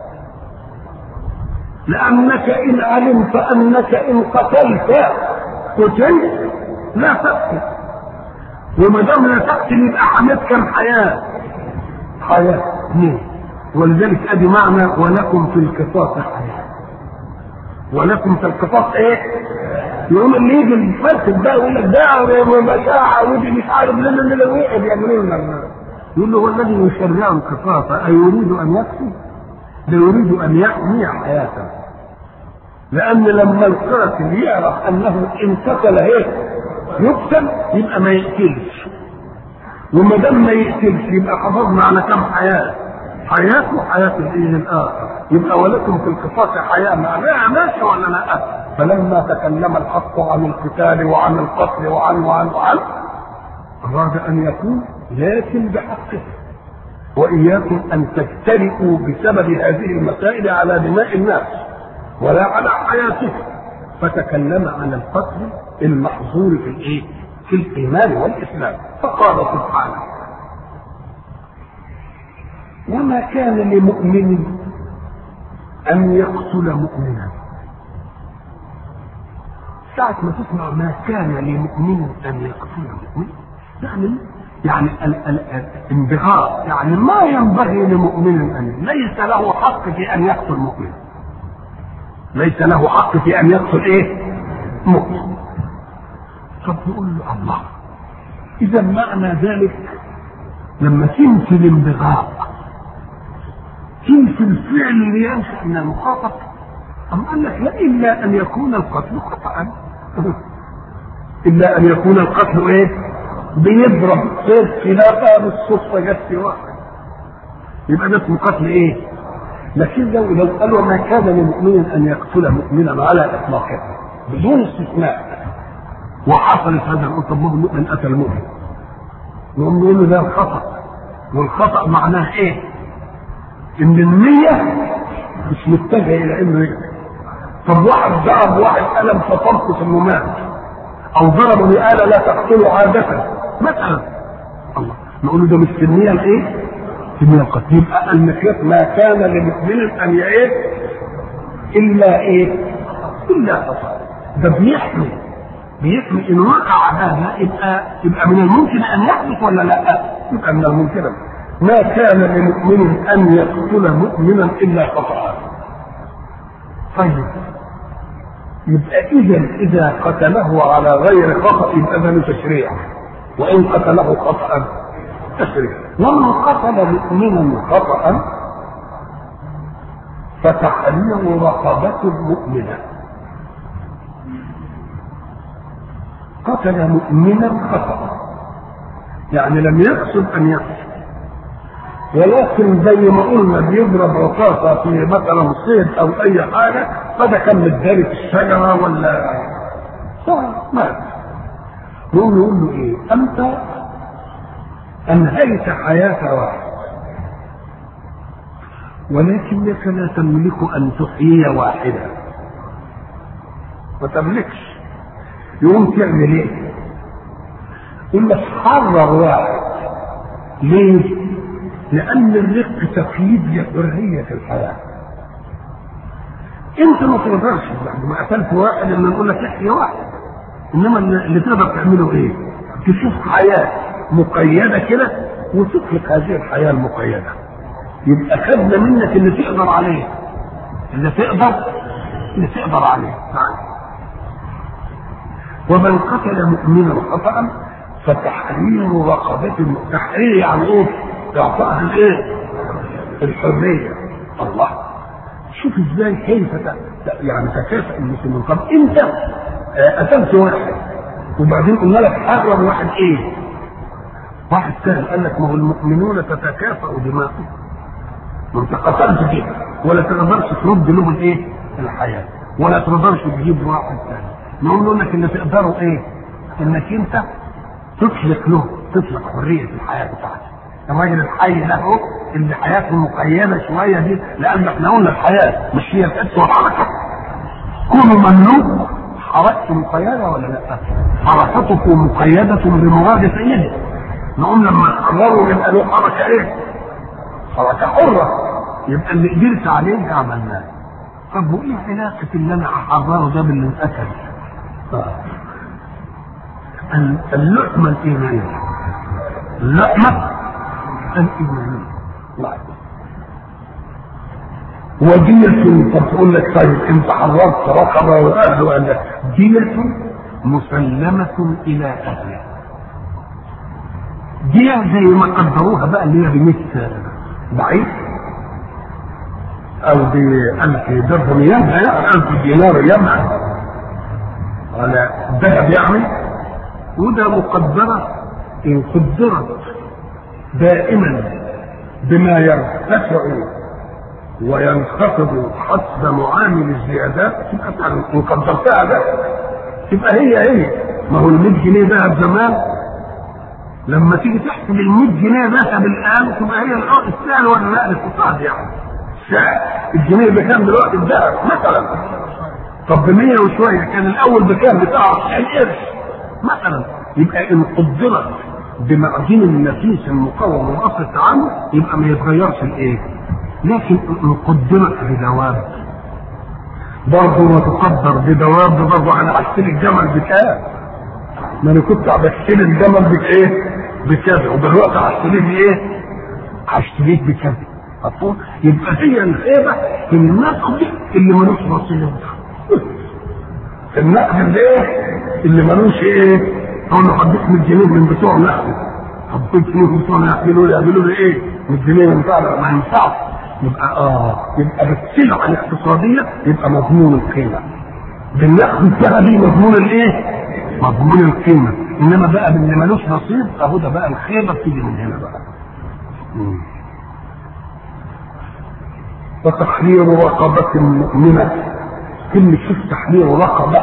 Speaker 1: لانك ان علمت انك ان قتلت قتلت لا تقتل، وما دام لا تقتل يبقى حميت كم حياه حياه مين. ولذلك ادي معنى ولكم في القصاص حياه. ولكم في القصاص ايه؟ يقوم اللي يجي الفاسد ده يقول لك ده مشاعر ودي مش عارف لا لا لا وقف يعملوا لنا، يقول له هو الذي يشرع القصاص ايريد ان يقتل؟ لا يريد ان يحمي حياته. لان لما القاتل يعرف انه ان قتل هيك يقتل يبقى ما يقتلش، وما دام ما يقتلش يبقى حافظنا على كم حياه؟ حياه وحياه الايه الاخر. يبقى ولكم في القصاص حياه معناها ماشي ولا لا؟ فلما تكلم الحق عن القتال وعن القتل وعن وعن وعن اراد ان يقول لكن بحقه، واياكم ان تجترئوا بسبب هذه المسائل على دماء الناس ولا على حياتهم. فتكلم عن القتل المحظور في الايه؟ في الايمان والاسلام. فقال سبحانه وما كان لمؤمن ان يقتل مؤمنا. ساعة ما تسمع ما كان لمؤمن ان يقتل مؤمنا يعني يعني الانبهار، يعني ما ينبغي لمؤمن ان ليس له حق في ان يقتل مؤمن، ليس له حق في ان يقتل ايه؟ مؤمن. طب نقول له الله اذا معنى ذلك لما تنفي الانبغاء تنفي الفعل اللي ينشأ من المخاطب، أم قال لك لا الا ان يكون القتل خطأ، الا ان يكون القتل ايه؟ بيضرب سيف خلافه بالصدفه جت في واحد يبقى ده اسمه قتل ايه؟ لكن لو لو قالوا ما كان لمؤمن ان يقتل مؤمنا على اطلاقه بدون استثناء وحصلت هذا الامر، طب المؤمن قتل مؤمن نقوم نقول له ده الخطا، والخطا معناه ايه؟ ان النيه مش متجهه الى انه يقتل. طب واحد ضرب واحد قلم فطرقه انه مات، او ضربه بآلة لا تقتله عادة مثلا، الله نقول له ده مش في النية الايه؟ في النية القتل. يبقى المقياس ما كان لمؤمن ان يعيش الا ايه؟ الا خطأ. ده بيحمي بيحمي ان وقع هذا يبقى يبقى من الممكن ان يحدث ولا لا؟ يبقى من الممكن. ما كان لمؤمن ان يقتل مؤمنا الا خطأ. طيب يبقى اذا اذا قتله على غير خطأ يبقى ده تشريع، وان قتله خطأ تشريع. ومن قتل مؤمنا خطأ فتحرير رقبة مؤمنة. قتل مؤمنا خطأ يعني لم يقصد ان يقتل، ولكن زي ما قلنا بيضرب رصاصة في مثلا صيد او اي حاجة، فده كان متداري في الشجرة ولا مات، نقول له له ايه؟ انت انهيت حياة واحد ولكنك لا تملك ان تحيي واحدة، ما تملكش. يقوم تعمل ايه؟ يقول لك حرر واحد. ليه؟ لأن الرق تقييد لحرية الحياة. أنت ما تقدرش بعد ما قتلت واحد إن نقول لك احيي واحد، إنما اللي تقدر تعمله إيه؟ تشوف حياة مقيدة كده وتطلق هذه الحياة المقيدة. يبقى خدنا منك اللي تقدر عليه، اللي تقدر اللي تقدر عليه. ومن قتل مؤمنا خطأ فتحرير رقبة. تحرير يعني إيه؟ اعطاها الايه؟ الحريه. الله شوف ازاي كيف يعني تكافئ المسلمين. طب انت قتلت واحد وبعدين قلنا لك حرم واحد ايه؟ واحد سهل قال لك ما هو المؤمنون تتكافئ دماؤهم، ما انت قتلت كده ولا تقدرش ترد لهم الايه؟ الحياه، ولا تقدرش تجيب واحد ثاني. نقول لك اللي تقدروا ايه؟ انك انت تطلق له تطلق حريه الحياه بتاعتك. الراجل الحي له اللي حياته مقيده شويه دي، لان احنا قلنا الحياه مش هي الحس والحركه. كل مملوك حركته مقيده ولا لا؟ حركته مقيده بمراد سيده. نقوم لما قرروا من قالوا حركه ايه؟ حركه حره، يبقى اللي قدرت عليه عملناه. طب وايه علاقه اللي انا هحرره ده باللي اتاكل؟ اللحمه الايمانيه، اللحمه الايمانيه ودية. فتقول لك طيب انت حررت رقبه واهله قال لك دية مسلمة الى اهله. دية زي ما قدروها بقى اللي هي بمية بعيد او بألف درهم يمها، ألف دينار يمها على الذهب يعني. وده مقدرة ان قدرت دائما بما يرتفع وينخفض حسب معامل الزيادات، تبقى ان قدرتها ده تبقى هي هي. ما هو ال مية جنيه ذهب زمان لما تيجي تحسب ال مية جنيه ذهب الان تبقى هي السعر ولا لا الاقتصاد يعني. السعر الجنيه بكام دلوقتي الذهب مثلا؟ طب ب مية وشويه، كان الاول بكام؟ بتاع تسعين قرش مثلا. يبقى ان قدرت بمعدن النفيس المقوم واصل التعامل يبقى ما يتغيرش الايه. لكن ان قدرت بدواب برضه ما تقدر بدواب برضه. انا هشتري الجمل بكام؟ ما انا كنت بشتري الجمل بايه؟ بكذا، ودلوقتي هشتريه بايه؟ هشتريه بكذا. مفهوم؟ يبقى هي الخيبه في النقد اللي ملوش رصيد. النقد اللي ايه؟ اللي ملوش ايه؟ اقول له حدث مية جنيه من بتوع نقد، حدث جنيه من بتوع يعملوا لي يعملوا لي ايه؟ مية جنيه من بتوع ما ينفعش. يبقى اه يبقى بالسلعه الاقتصاديه يبقى مضمون القيمه. بالنقد الذهبي مضمون الايه؟ مضمون القيمه. انما بقى باللي ملوش نصيب اهو ده بقى الخيبه بتيجي من هنا بقى. مم. وتحرير رقبة مؤمنة. كلمة شوف تحرير رقبة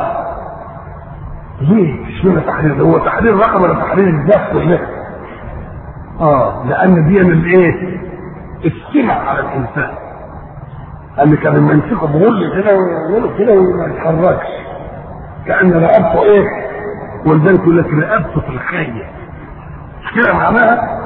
Speaker 1: ليه؟ اشمعنى تحرير؟ هو تحرير رقبة ولا تحرير الذات ولا؟ اه لأن دي من الايه؟ السمع على الإنسان. قال كان لما يمسكوا بغل كده ويعملوا كده وما يتحركش كأن رقبته ايه؟ والبنك يقول لك رقبته في الخية. مش كده معناها؟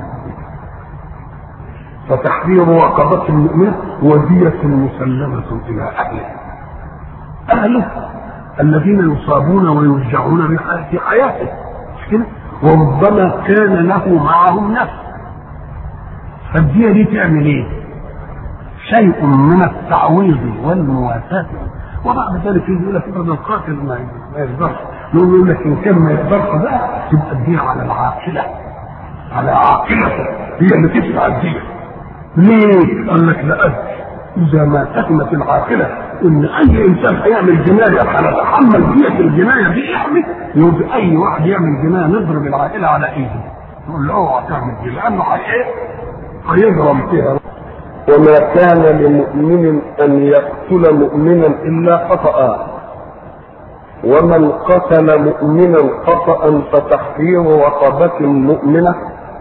Speaker 1: فتحرير رقبة المؤمنة ودية مسلمة إلى أهله. أهله الذين يصابون ويرجعون في حياته، مش كده؟ وربما كان له معهم نفس. فالدية دي تعمل ايه؟ شيء من التعويض والمواساة. وبعد ذلك يقول لك ابن القاتل ما يقدرش، يقول لك ان كان ما يقدرش بقى تبقى الدية على العاقلة، على عاقلته هي اللي تدفع الدية. ليه؟ قال لك لأجل إذا ما تكمت العاقلة إن أي إنسان هيعمل جناية هنتحمل دية الجناية دي إحنا، يبقى أي واحد يعمل جناية نضرب العائلة على إيده نقول له اوعى تعمل دي لأنه هيجرم فيها.
Speaker 2: وما كان لمؤمن أن يقتل مؤمنا إلا خطأ، ومن قتل مؤمنا خطأ فتحرير رقبة مؤمنة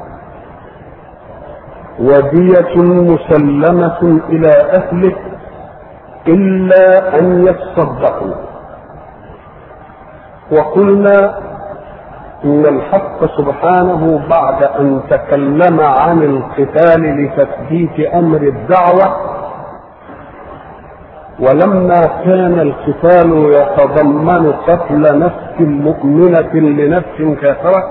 Speaker 2: ودية مسلمة إلى أهله إلا أن يتصدقوا. وقلنا إن الحق سبحانه بعد أن تكلم عن القتال لتثبيت أمر الدعوة، ولما كان القتال يتضمن قتل نفس مؤمنة لنفس كافرة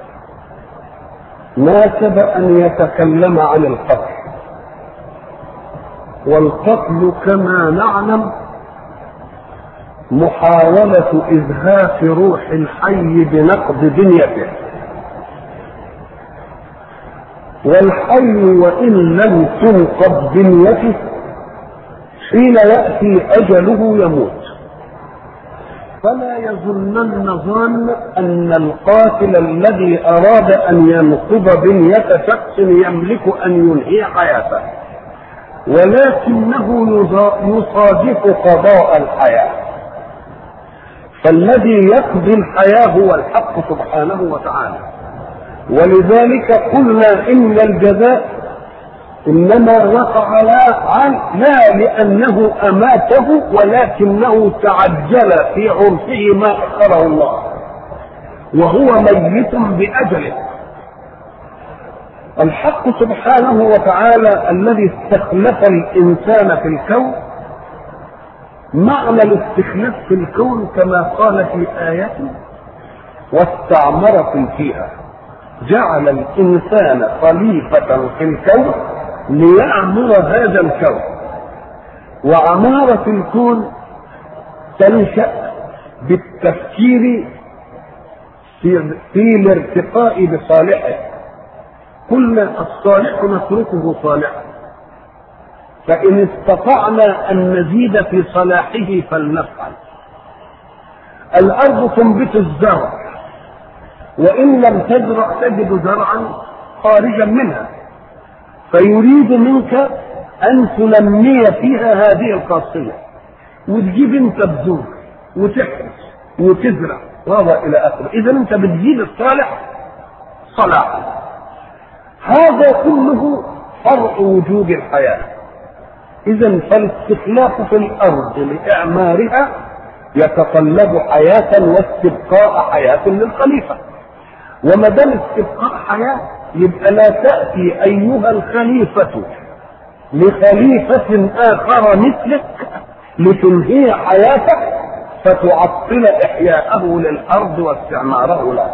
Speaker 2: ناسب أن يتكلم عن القتل. والقتل كما نعلم محاولة إزهاق روح الحي بنقض بنيته، والحي وإن لم تنقض بنيته حين يأتي أجله يموت. فلا يظنن ظان أن القاتل الذي أراد أن ينقض بنية شخص يملك أن ينهي حياته، ولكنه يصادف قضاء الحياة. فالذي يقضي الحياة هو الحق سبحانه وتعالى. ولذلك قلنا إن الجزاء
Speaker 1: انما وقع لا عن لا لانه اماته ولكنه تعجل في عرفه ما اخره الله وهو ميت باجله. الحق سبحانه وتعالى الذي استخلف الانسان في الكون، معنى الاستخلاف في الكون كما قال في آية واستعمر فيها، جعل الإنسان خليفة في الكون ليعمر هذا الكون. وعمارة الكون تنشأ بالتفكير في, في الارتقاء بصالحه. قلنا الصالح نتركه صالحا، فإن استطعنا أن نزيد في صلاحه فلنفعل. الأرض تنبت الزرع، وإن لم تزرع تجد زرعا خارجا منها، فيريد منك أن تنمي فيها هذه الخاصية، وتجيب أنت بذور وتحرس وتزرع وهذا إلى آخره. إذا أنت بتزيد الصالح صلاحا. هذا كله فرع وجود الحياة. إذا فالاستخلاف في الأرض لإعمارها يتطلب حياة واستبقاء حياة للخليفة. وما دام استبقاء حياة يبقى لا تأتي أيها الخليفة لخليفة آخر مثلك لتنهي حياتك فتعطل إحياءه للأرض واستعماره لها.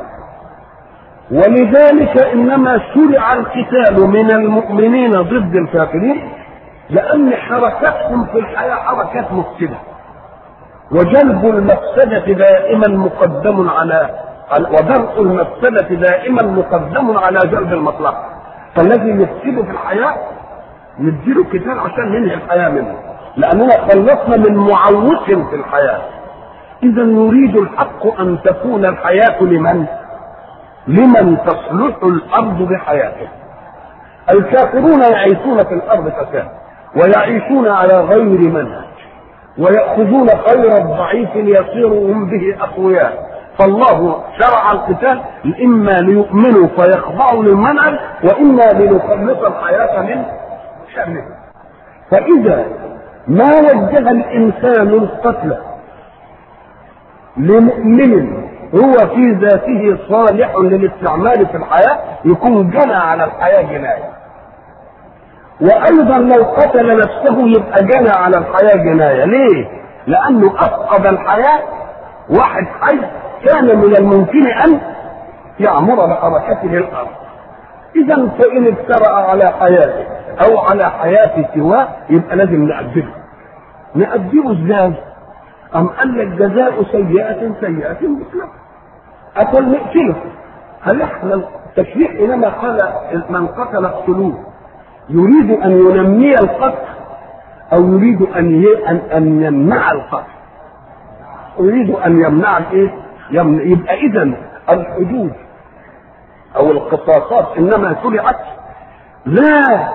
Speaker 1: ولذلك إنما شرع القتال من المؤمنين ضد الكافرين، لأن حركتهم في الحياة حركات مفسدة، وجلب المفسدة دائما مقدم على ودرء المفسدة دائما مقدم على جلب المصلحة. فالذي يفسد في الحياة نديله قتال عشان ننهي الحياة منه، لأننا خلصنا من معوق في الحياة. إذا يريد الحق أن تكون الحياة لمن؟ لمن تصلح الأرض بحياته. الكافرون يعيشون في الأرض فساد ويعيشون على غير منهج، ويأخذون خير الضعيف ليصيروا هم به أقوياء. فالله شرع القتال إما ليؤمنوا فيخضعوا للمنهج، وإما لنخلص الحياة من شره. فإذا ما وجه الإنسان القتل لمؤمن هو في ذاته صالح للاستعمال في الحياة يكون جنى على الحياة جناية. وأيضا لو قتل نفسه يبقى جنى على الحياة جناية. ليه؟ لأنه أفقد الحياة واحد حي كان من الممكن أن يعمر بحركته الأرض. إذا فإن افترأ على حياته أو على حياة سواه يبقى لازم نأدبه. نأدبه إزاي؟ أم قال لك جزاء سيئة سيئة مثلها. أقول نقتله. هل احنا التشريع إنما قال من قتل اقتلوه يريد أن ينمي القتل أو يريد أن أن أن يمنع القتل؟ يريد أن يمنع الإيه؟ يمنع. يبقى إذا الحدود أو القصاصات إنما شرعت لا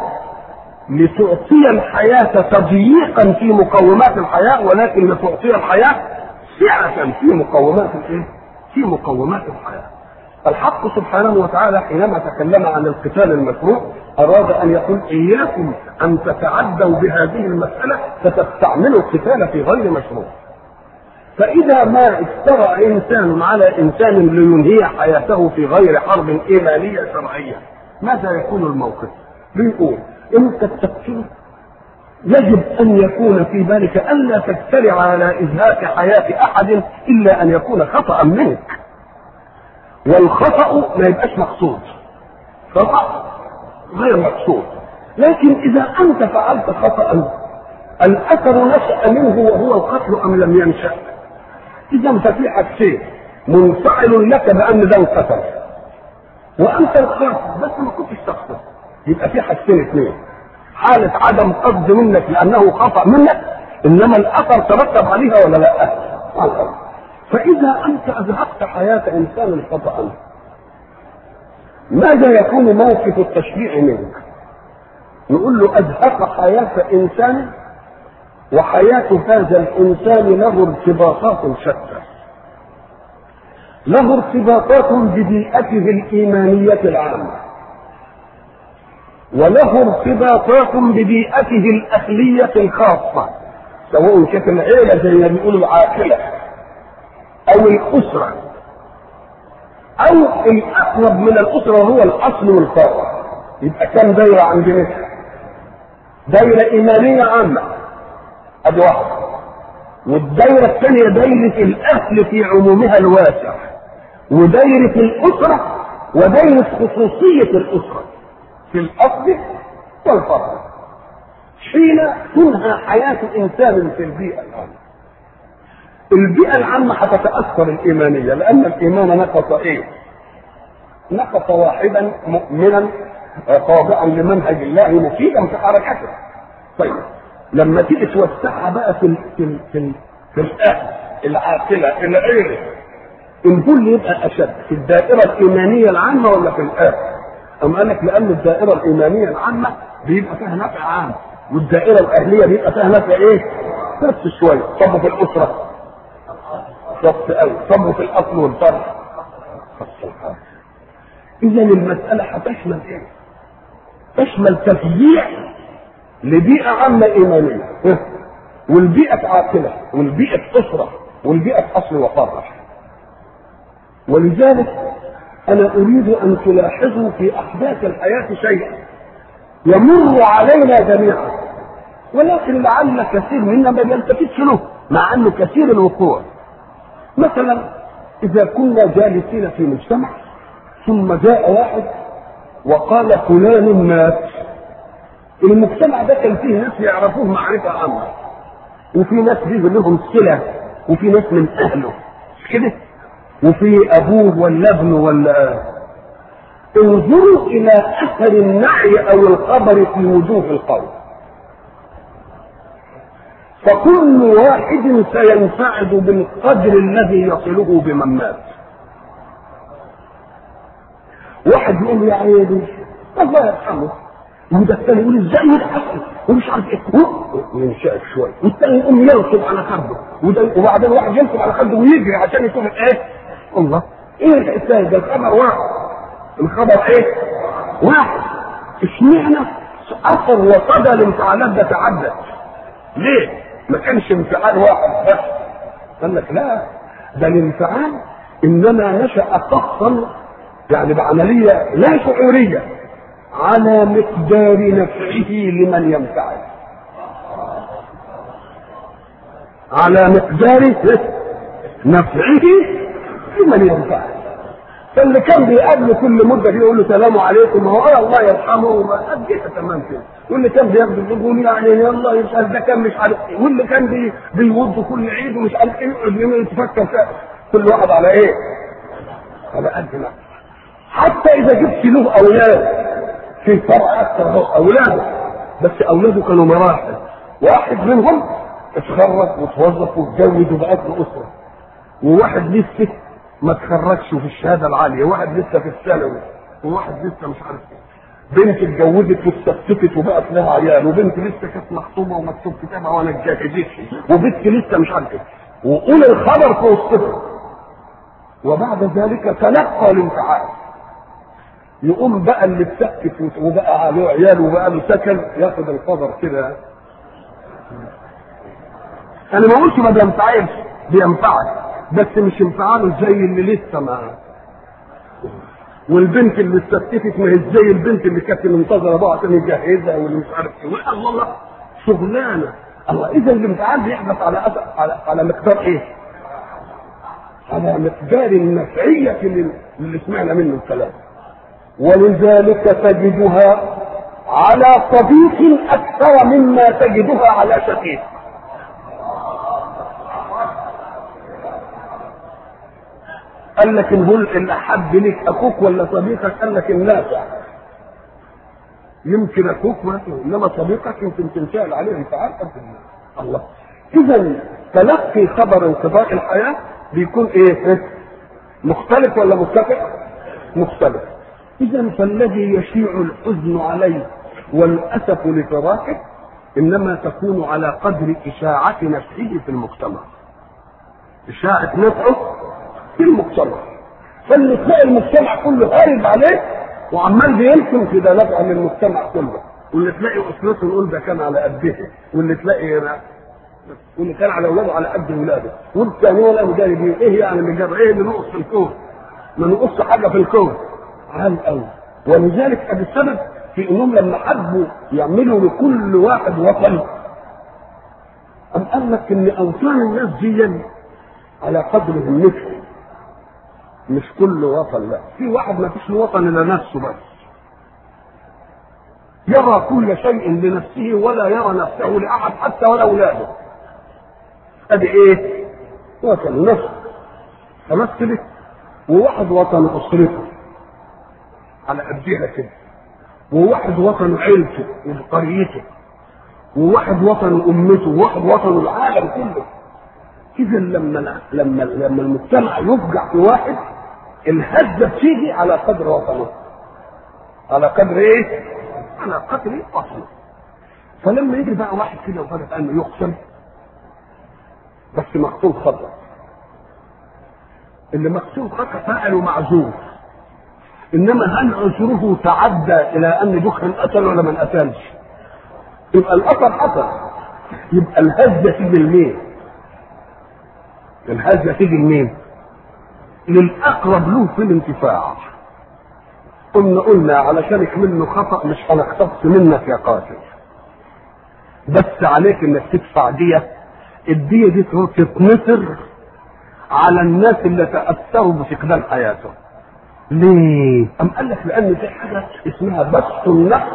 Speaker 1: لتعطي الحياة تضييقا في مقومات الحياة، ولكن لتعطي الحياة سعة في مقومات الإيه؟ في مقومات الحياة. الحق سبحانه وتعالى حينما تكلم عن القتال المشروع أراد أن يقول إياكم أن تتعدوا بهذه المسألة فتستعملوا القتال في غير مشروع. فإذا ما افترأ إنسان على إنسان لينهي حياته في غير حرب إيمانية شرعية ماذا يكون الموقف؟ بيقول انت تقتله يجب ان يكون في بالك الا تجترع على ازهاق حياه احد الا ان يكون خطا منك، والخطا ما يبقاش مقصود، خطا غير مقصود. لكن اذا انت فعلت خطا الاثر نشا منه وهو القتل ام لم ينشا، اذا ففي حاجتين منفعل لك بان ده القتل وانت القاتل بس ما كنتش تقصد، يبقى في حاجتين اثنين: حالة عدم قصد منك لأنه خطأ منك، إنما الأثر ترتب عليها ولا لا؟ فإذا أنت أزهقت حياة إنسان خطأ ماذا يكون موقف التشريع منك؟ نقول له أزهق حياة إنسان وحياة هذا الإنسان له ارتباطات شتى، له ارتباطات ببيئته الإيمانية العامة، وله ارتباطات ببيئته الأهلية الخاصة، سواء كانت العيلة زي ما بيقولوا العاقلة أو الأسرة أو الأقرب من الأسرة هو الأصل والفرع. يبقى كم دايرة عندنا؟ دايرة إيمانية عامة أدي واحدة، والدايرة الثانية دايرة الأهل في عمومها الواسع، ودايرة الأسرة ودايرة خصوصية الأسرة في الأصل والفرع. حين تنهى حياة الإنسان في البيئة العامة، البيئة العامة هتتأثر الإيمانية، لأن الإيمان نقص إيه؟ نقص واحدا مؤمنا خاضعا لمنهج الله مفيدا في حركته. طيب لما تيجي توسعها بقى في ال في ال في, ال في الأهل العاقلة العيلة، الكل يبقى أشد في الدائرة الإيمانية العامة ولا في الأهل؟ أم قال لك لأن الدائرة الإيمانية العامة بيبقى فيها نفع عام، والدائرة الأهلية بيبقى فيها نفع إيه؟ بس شوية. طب في الأسرة بس قوي، طب في الأصل والفرع إذا المسألة هتشمل إيه؟ تشمل تشجيع لبيئة عامة إيمانية، والبيئة عاقلة، والبيئة أسرة، والبيئة أصل وفرع. ولذلك أنا أريد أن تلاحظوا في أحداث الحياة شيئا يمر علينا جميعا، ولكن لعل كثير منا ما يلتفتش له مع أنه كثير الوقوع. مثلا إذا كنا جالسين في مجتمع ثم جاء واحد وقال فلان مات، المجتمع ده كان فيه ناس يعرفوه معرفة عامة، وفي ناس بيجي لهم صلة، وفي ناس من أهله كده، وفي أبوه ولا ابنه ولا. انظروا إلى أثر النعي أو الخبر في وجوه القوم، فكل واحد سينسعد بالقدر الذي يصله بمن مات. واحد يقول يا عيني الله يرحمه، وده الثاني يقول ازاي يتحسن ومش عارف ايه وينشأك شويه، والثاني يقوم ينصب على خده، وبعدين واحد ينصب على خده ويجري عشان يشوف ايه. الله ايه الحساب ده؟ الخبر واحد، الخبر ايه؟ واحد. اشمعنى اثر وصدى الانفعالات ده تعدد؟ ليه؟ ما كانش انفعال واحد بس. قال لك لا، ده الانفعال انما نشأ قصا، يعني بعملية لا شعورية على مقدار نفعه لمن ينفعل، على مقدار نفعه لمن ينفعل. فاللي كان بيقابله كل مدة يقول له سلام عليكم، هو اه الله يرحمه وما أديته تمام كده، واللي كان بياخده يقول يعني يلا يسأل ده كان مش عارف ايه، واللي كان بي بيوض كل عيد ومش عارف ايه، يقعد يتفكر كل واحد على ايه؟ على قد نفسه. حتى إذا جبت له أولاد في فرع أكثر هو أولاده، بس أولاده كانوا مراحل، واحد منهم اتخرج وتوظف واتجوز وبقت له أسرة، وواحد لسه ما اتخرجش في الشهادة العالية، واحد لسه في الثانوي، وواحد لسه مش عارف ايه، بنت اتجوزت واستفتت وبقت لها عيال، وبنت لسه كانت مخطوبة ومكتوب كتابها وانا اتجوزتش، وبنت لسه مش عارف ايه، وقول الخبر في وسطهم. وبعد ذلك تلقى الانفعال، يقوم بقى اللي اتسكت وبقى عليه عيال وبقى له سكن ياخد الخبر كده. انا ما قلتش ما بينفعلش، بينفعل، بس مش انفعاله زي اللي لسه ما. والبنت اللي استفتت ما هي زي البنت اللي كانت منتظره بقى عشان يجهزها واللي مش عارف ايه، الله الله شغلانه. الله اذا الانفعال بيحدث على أسر على على مقدار ايه؟ على مقدار النفعيه اللي, اللي سمعنا منه الكلام. ولذلك تجدها على صديق اكثر مما تجدها على شقيق. قال لك نقول ان احب لك اخوك ولا صديقك؟ قال لك النافع. يمكن اخوك ما انما صديقك يمكن تنشأل عليه انفعال قد الله. اذا تلقي خبر انقضاء الحياه بيكون ايه؟ مختلف ولا متفق؟ مختلف. اذا فالذي يشيع الحزن عليه والاسف لفراقه انما تكون على قدر اشاعه نفسه في المجتمع، اشاعه نفسه في المجتمع. فاللي تلاقي المجتمع كله هارب عليه وعمال بيمكن في ده نفع للمجتمع كله، واللي تلاقي اسرته نقول ده كان على قده، واللي تلاقي واللي كان على اولاده على قد ولاده، والثاني ولا مجاري بيه. ايه يعني اللي جاب ايه اللي نقص في الكون؟ ما نقص حاجه في الكون عام قوي. ولذلك ادي السبب في انهم لما حبوا يعملوا لكل واحد وطن، أم قال لك ان اوطان الناس دي على قدر همته، مش كل وطن، لا، في واحد ما فيش وطن الا نفسه بس، يرى كل شيء لنفسه ولا يرى نفسه لاحد حتى ولا اولاده. ادي ايه؟ وطن نفسه خلاص كده. وواحد وطن اسرته على قدها كده، وواحد وطن عيلته وقريته، وواحد وطن امته، وواحد وطن العالم كله. اذا لما لما لما المجتمع يفجع في واحد، الهزه بتيجي على قدر وطنه، على قدر ايه؟ على قدر وطنه. فلما يجي بقى واحد كده وفرض انه يقسم بس مقتول خطأ، اللي مقتول خطأ فعله معذور، انما هل عذره تعدى الى ان دخن قتل ولا من قتلش؟ يبقى القتل قتل، يبقى الهزه تيجي لمين؟ الهزه تيجي لمين؟ للاقرب له في الانتفاع. قلنا قلنا علشانك منه خطأ مش هنقتص منك يا قاتل، بس عليك انك تدفع دية. الدية دي تتنصر على الناس اللي تأثروا بفقدان حياته. ليه؟ أم قال لك لأن في حاجة اسمها بسط النفس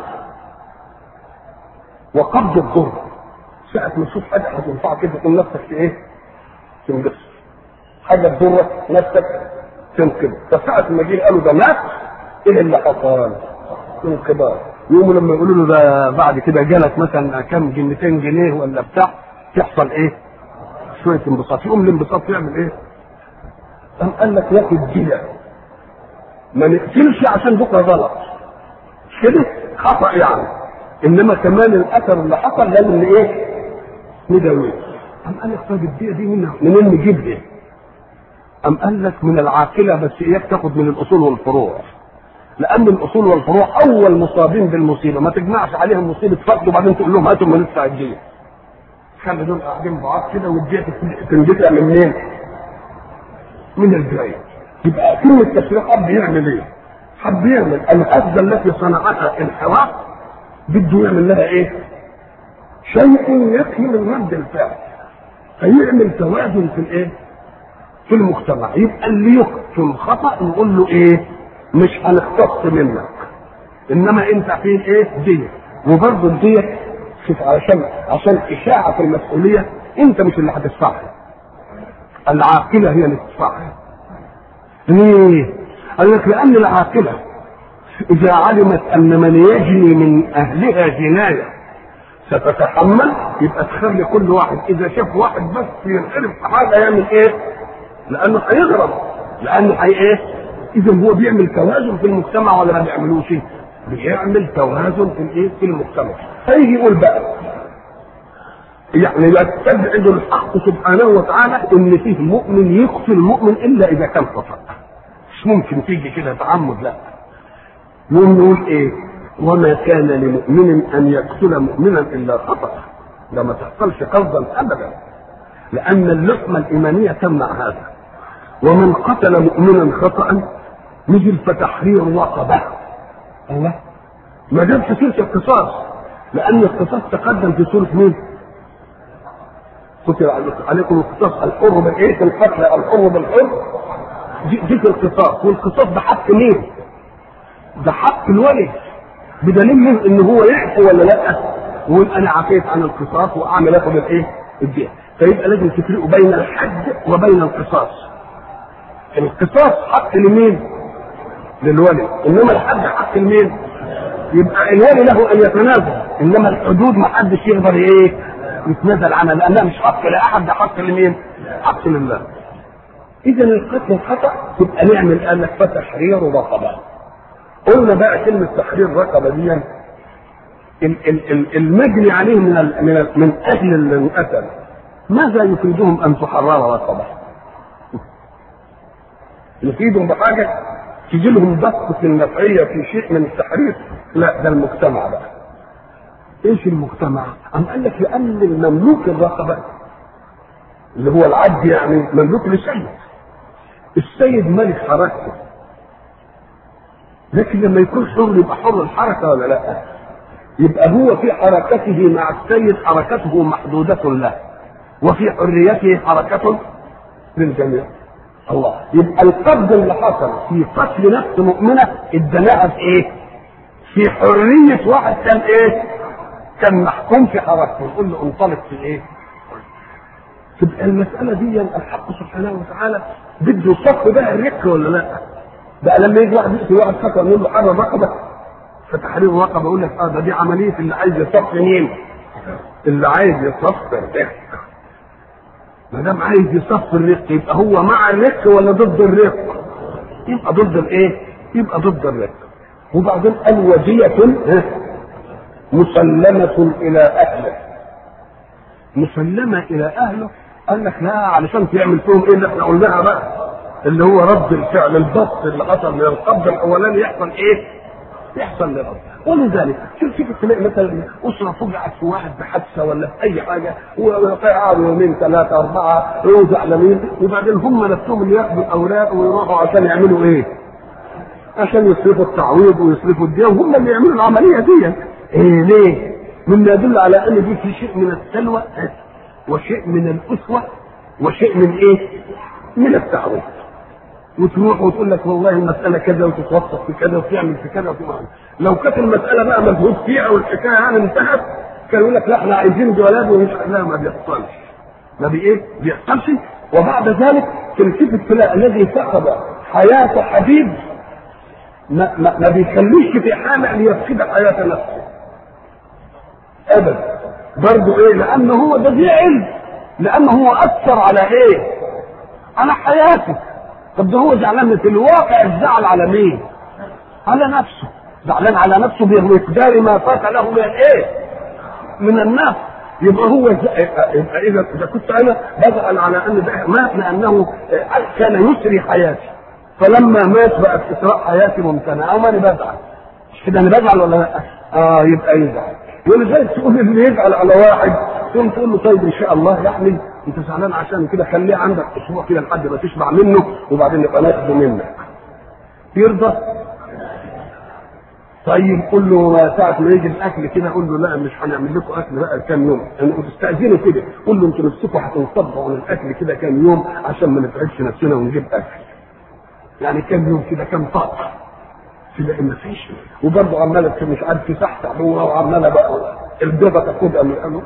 Speaker 1: وقبض الضر. ساعة ما تشوف حاجة هتنفعك كده تقول نفسك في إيه؟ تنبسط. حاجة تضرك نفسك تنقبض. فساعة ما جه قالوا ده مات، إيه اللي حصل؟ انقباض. يقوموا لما يقولوا له ده بعد كده جالك مثلا كام جنيتين جنيه ولا بتاع، تحصل إيه؟ شوية انبساط. يقوم الانبساط يعمل إيه؟ أم قال لك ياخد دية. ما نقتلش عشان بكره غلط كده خطأ يعني، انما كمان الاثر اللي حصل لازم ايه؟ نداويه. أم قال لك طيب الدية دي منين منين نجيب ايه؟ أم قال لك من العاقلة، بس اياك تاخد من الاصول والفروع، لان الاصول والفروع اول مصابين بالمصيبه، ما تجمعش عليهم مصيبه فقد وبعدين تقول لهم هاتوا ما ندفع الدية. خلي دول قاعدين بعض كده والدية تندفع من مين؟ من الجاي. يبقى كل التشريع حب يعمل ايه؟ حب يعمل الأسبة التي صنعتها الحوار، بده يعمل لها ايه؟ شيء يكفي من رد الفعل، فيعمل توازن في الايه؟ في المجتمع. يبقى اللي يقتل خطأ نقول له ايه؟ مش هنختص منك، انما انت فين ايه؟ دية. وبرضه الدية شوف علشان عشان اشاعة في المسؤولية، انت مش اللي هتدفعها، العاقلة هي اللي تدفعها. ليه؟ قال لك لأن العاقلة إذا علمت أن من يجني من أهلها جناية ستتحمل، يبقى تخلي كل واحد إذا شاف واحد بس ينحرف في حاجة يعمل إيه؟ لأنه هيغرب، لأنه هي إيه؟ إذا هو بيعمل توازن في المجتمع ولا ما بيعملوش؟ بيعمل توازن في الإيه؟ في المجتمع. هيجي يقول بقى يعني لا تستبعد الحق سبحانه وتعالى ان فيه مؤمن يقتل مؤمن الا اذا كان خطأ. مش ممكن تيجي كده تعمد، لا. ونقول ايه؟ وما كان لمؤمن ان يقتل مؤمنا الا خطأ. ده ما تحصلش قصدا ابدا، لان اللحمه الايمانيه تمنع هذا. ومن قتل مؤمنا خطأ نزل فتحرير رقبه. الله ما جابش سيره القصاص، لان القصاص تقدم في سوره مين؟ كتب عليكم القصاص الحر بالايه؟ القتل الحر بالحر. دي, دي في القصاص، والقصاص ده حق مين؟ ده حق الولي، بدليل من ان هو يعفو ولا لا؟ ويقول انا عفيت عن القصاص واعمل اخد الايه؟ الدين. فيبقى لازم تفرقوا بين الحد وبين القصاص. القصاص حق لمين؟ للولي، انما الحد حق لمين؟ يبقى الولي له ان يتنازل، انما الحدود ما حدش يقدر ايه؟ يتنازل عنها، لانها مش حق لاحد، ده حق لمين؟ حق لله. اذا القتل خطأ، تبقى نعمل قال لك فتحرير رقبه. قلنا بقى كلمه تحرير رقبه دي المجني عليه من ال من ال من اهل اللي قتل، ماذا يفيدهم ان تحرر رقبه؟ يفيدهم بحاجه؟ تيجي لهم بسط النفعيه في شيء من التحريف. لا، ده المجتمع بقى. ايش المجتمع؟ أم قال لك لان المملوك الرقبه اللي هو العبد يعني مملوك لسيد، السيد ملك حركته، لكن لما يكون حر يبقى حر الحركه ولا لا؟ يبقى هو في حركته مع السيد حركته محدوده له، وفي حريته حركه للجميع. الله، يبقى القبض اللي حصل في قتل نفس مؤمنه ادناها في ايه؟ في حريه واحد كان ايه؟ كان محكوم في حركته، يقول له انطلق في ايه؟ تبقى المساله دي الحق سبحانه وتعالى بده يصف بقى الرق ولا لا؟ بقى لما يجي واحد يقتل واحد خطأ يقول له حرر رقبه، فتحرير الرقبه يقول لك اه ده دي عمليه اللي عايز يصف مين؟ اللي عايز يصف الرق. ما دام عايز يصف الرق يبقى هو مع الرق ولا ضد الرق؟ يبقى ضد الايه؟ يبقى ضد الرق. وبعدين قال ودية مسلمة إلى أهله. مسلمة إلى أهله، قال لك لا علشان تعمل فيهم إيه اللي احنا قلناها بقى، اللي هو رد الفعل البسط اللي حصل من القبض الأولاني يحصل إيه؟ يحصل لرد. ولذلك شوف شوف تلاقي مثلا أسرة فجعت في واحد بحادثة ولا في أي حاجة، وقعدوا يومين ثلاثة أربعة وزعلانين، وبعدين هم نفسهم اللي ياخدوا الأوراق ويروحوا عشان يعملوا إيه؟ عشان يصرفوا التعويض ويصرفوا الدين، وهم اللي يعملوا العملية دي. إيه ليه؟ مما يدل على ان دي في شيء من السلوى وشيء من الاسوه وشيء من ايه؟ من التعويض. وتروح وتقول لك والله المساله كذا وتتوسط في كذا وتعمل في كذا وتعمل. لو كانت المساله بقى مجهود فيها والحكايه يعني انتهت، كان يقول لك لا احنا عايزين جوالات ومش لا ما بيحصلش. ما بي ايه؟ بيحصلش. وبعد ذلك تلتفت تلاقي الذي فقد حياه حبيب ما, ما, ما بيخليش في حاله ليفقد حياه نفسه. ابدا. برضه ايه؟ لانه هو ده زعل، لانه هو اثر على ايه؟ على حياته. طب ده هو زعلان في الواقع، الزعل على مين؟ على نفسه. زعلان على نفسه بمقدار ما فات له من ايه؟ من النفس. يبقى هو يبقى اذا اذا كنت انا بزعل على ان ده مات لانه كان يسري حياتي، فلما مات بقت اسراء حياتي ممتنعه، او ماني بزعل. مش كده انا بزعل ولا لا؟ اه يبقى يزعل. ولذلك تقول اللي يزعل على واحد تقوم تقول له طيب ان شاء الله يحمل انت زعلان عشان كده خليه عندك اسبوع كده لحد ما تشبع منه وبعدين نبقى ناخده منك. يرضى؟ طيب قول له ساعة ما يجي الاكل كده قول له لا مش هنعمل لكم اكل بقى كام يوم، يعني تستأذنوا كده، قول له انتوا نفسكم هتنصبوا عن الاكل كده كام يوم عشان ما نتعبش نفسنا ونجيب اكل. يعني كام يوم كده كام طاقة تلاقي ما فيش. وبرضه عماله مش عارف تحت هو وعماله بقى البيضه تاخدها من قالوا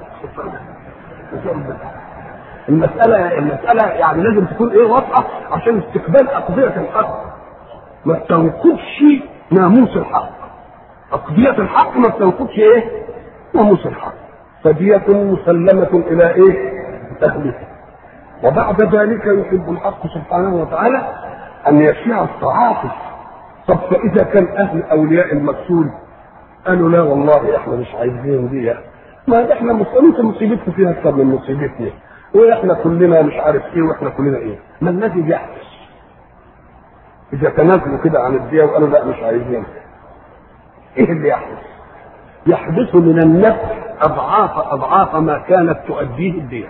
Speaker 1: المساله المساله يعني لازم تكون ايه واضحه عشان استقبال اقضيه الحق. ما تنقضش ناموس الحق. اقضيه الحق ما تنقضش ايه؟ ناموس الحق. فدية مسلمة الى ايه؟ اهله. وبعد ذلك يحب الحق سبحانه وتعالى ان يشيع التعاطف. طب فاذا كان اهل اولياء المقتول قالوا لا والله احنا مش عايزين دي، ما احنا مسؤولين مصيبتنا فيها اكثر من مصيبتنا، واحنا كلنا مش عارف ايه واحنا كلنا ايه، ما الذي يحدث؟ اذا تنازلوا كده عن الدية وقالوا لا مش عايزين، ايه اللي يحدث؟ يحدث من النفس اضعاف اضعاف ما كانت تؤديه الدية.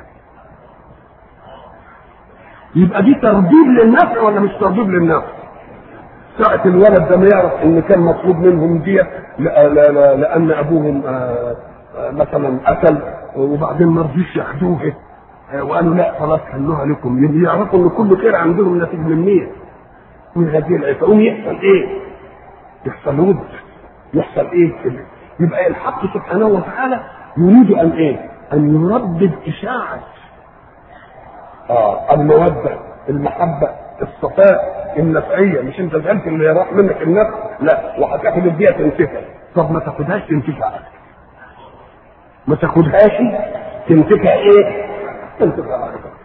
Speaker 1: يبقى دي تربيب للنفع ولا مش تربيب للنفع؟ ساعة الولد ده ما يعرف ان كان مطلوب منهم دية لا لا لا لان ابوهم آآ آآ مثلا قتل وبعدين ما رضيش ياخدوه وقالوا لا خلاص خلوها لكم، يعرفوا ان كل خير عندهم نتيجة من مين؟ من هذه العفة. قوم يحصل ايه؟ يحصل ود، يحصل ايه كده؟ يبقى الحق سبحانه وتعالى يريد ان ايه؟ ان يردد اشاعة اه المودة، المحبة، الصفاء، النفعيه. مش انت زعلت اللي راح منك النفس، لا وهتاخد الدية تنتفع. طب ما تاخدهاش تنتفع، ما تاخدهاش تنتفع ايه؟ تنتفع.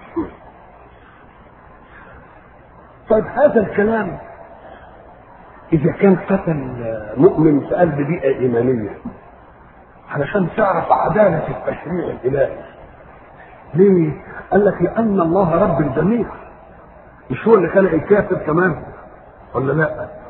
Speaker 1: طيب هذا الكلام اذا كان قتل مؤمن في قلب بيئه ايمانيه علشان تعرف عداله التشريع الالهي. ليه؟ قال لك لان الله رب الجميع، مش هو اللي خلق الكافر كمان ولا لا؟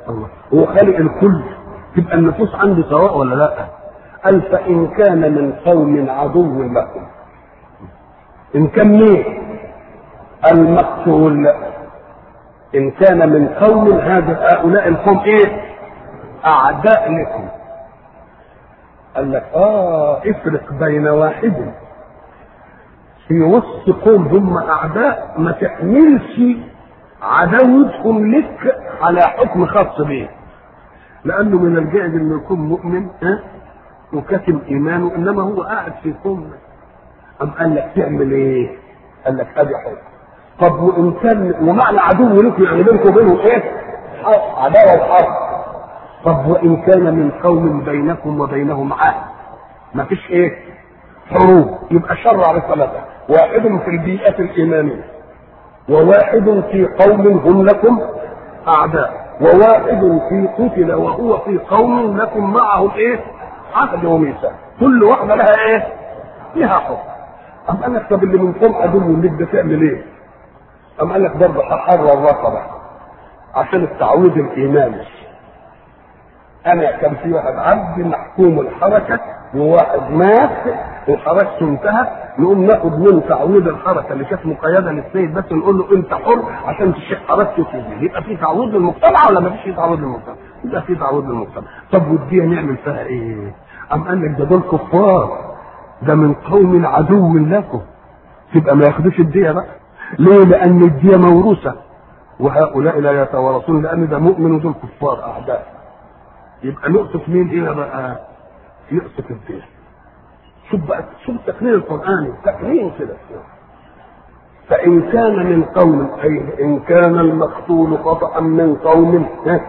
Speaker 1: الله هو خالق الكل، تبقى النفوس عندي سواء ولا لا؟ قال فإن كان من قوم عدو لكم، إن كان مين؟ المقتول. إن كان من قوم هذا هؤلاء القوم إيه؟ أعداء لكم. قال لك آه افرق بين واحد في وسط قوم هم أعداء، ما تحملش عداوتهم لك على حكم خاص به، لأنه من الجائز إنه يكون مؤمن ها وكتم إيمانه، إنما هو قاعد في قوم. أم قال لك تعمل إيه؟ قال لك أدي حكم. طب وإن كان ومعنى عدو لكم يعني بينكم وبينهم إيه؟ عداوة وحرب. طب وإن كان من قوم بينكم وبينهم عهد، ما فيش إيه؟ حروب، يبقى شرع بثلاثة، واحد في البيئة الإيمانية، وواحد في قوم هم لكم أعداء، وواحد في قتل وهو في قوم لكم معهم إيه؟ عهد وميثاق. كل واحدة لها إيه؟ لها حكم. أم قال لك طب اللي من قوم عدو لك ده تعمل إيه؟ أم قال لك برضه حرر الرقبة عشان التعويض الإيماني. أنا كان في واحد عبد محكوم الحركة وواحد مات وحركته انتهت، نقوم ناخد من تعويض الحركة اللي كانت مقيدة للسيد بس نقول له أنت حر عشان تشيل حركته فيه. يبقى في تعويض للمجتمع ولا ما فيش تعويض للمجتمع؟ يبقى في تعويض للمجتمع. طب والدية نعمل فيها إيه؟ أم قال لك ده دول كفار، ده من قوم عدو لكم، تبقى ما ياخدوش الدية بقى. ليه؟ لأن الدية موروثة وهؤلاء لا يتوارثون، لأن ده مؤمن ودول كفار أعداء. يبقى نقطة مين هنا بقى؟ نقطة الدين. شوف بقى، شوف تقرير القرآن، تقرير كده. فإن كان من قوم، أي إن كان المقتول خطأ من قوم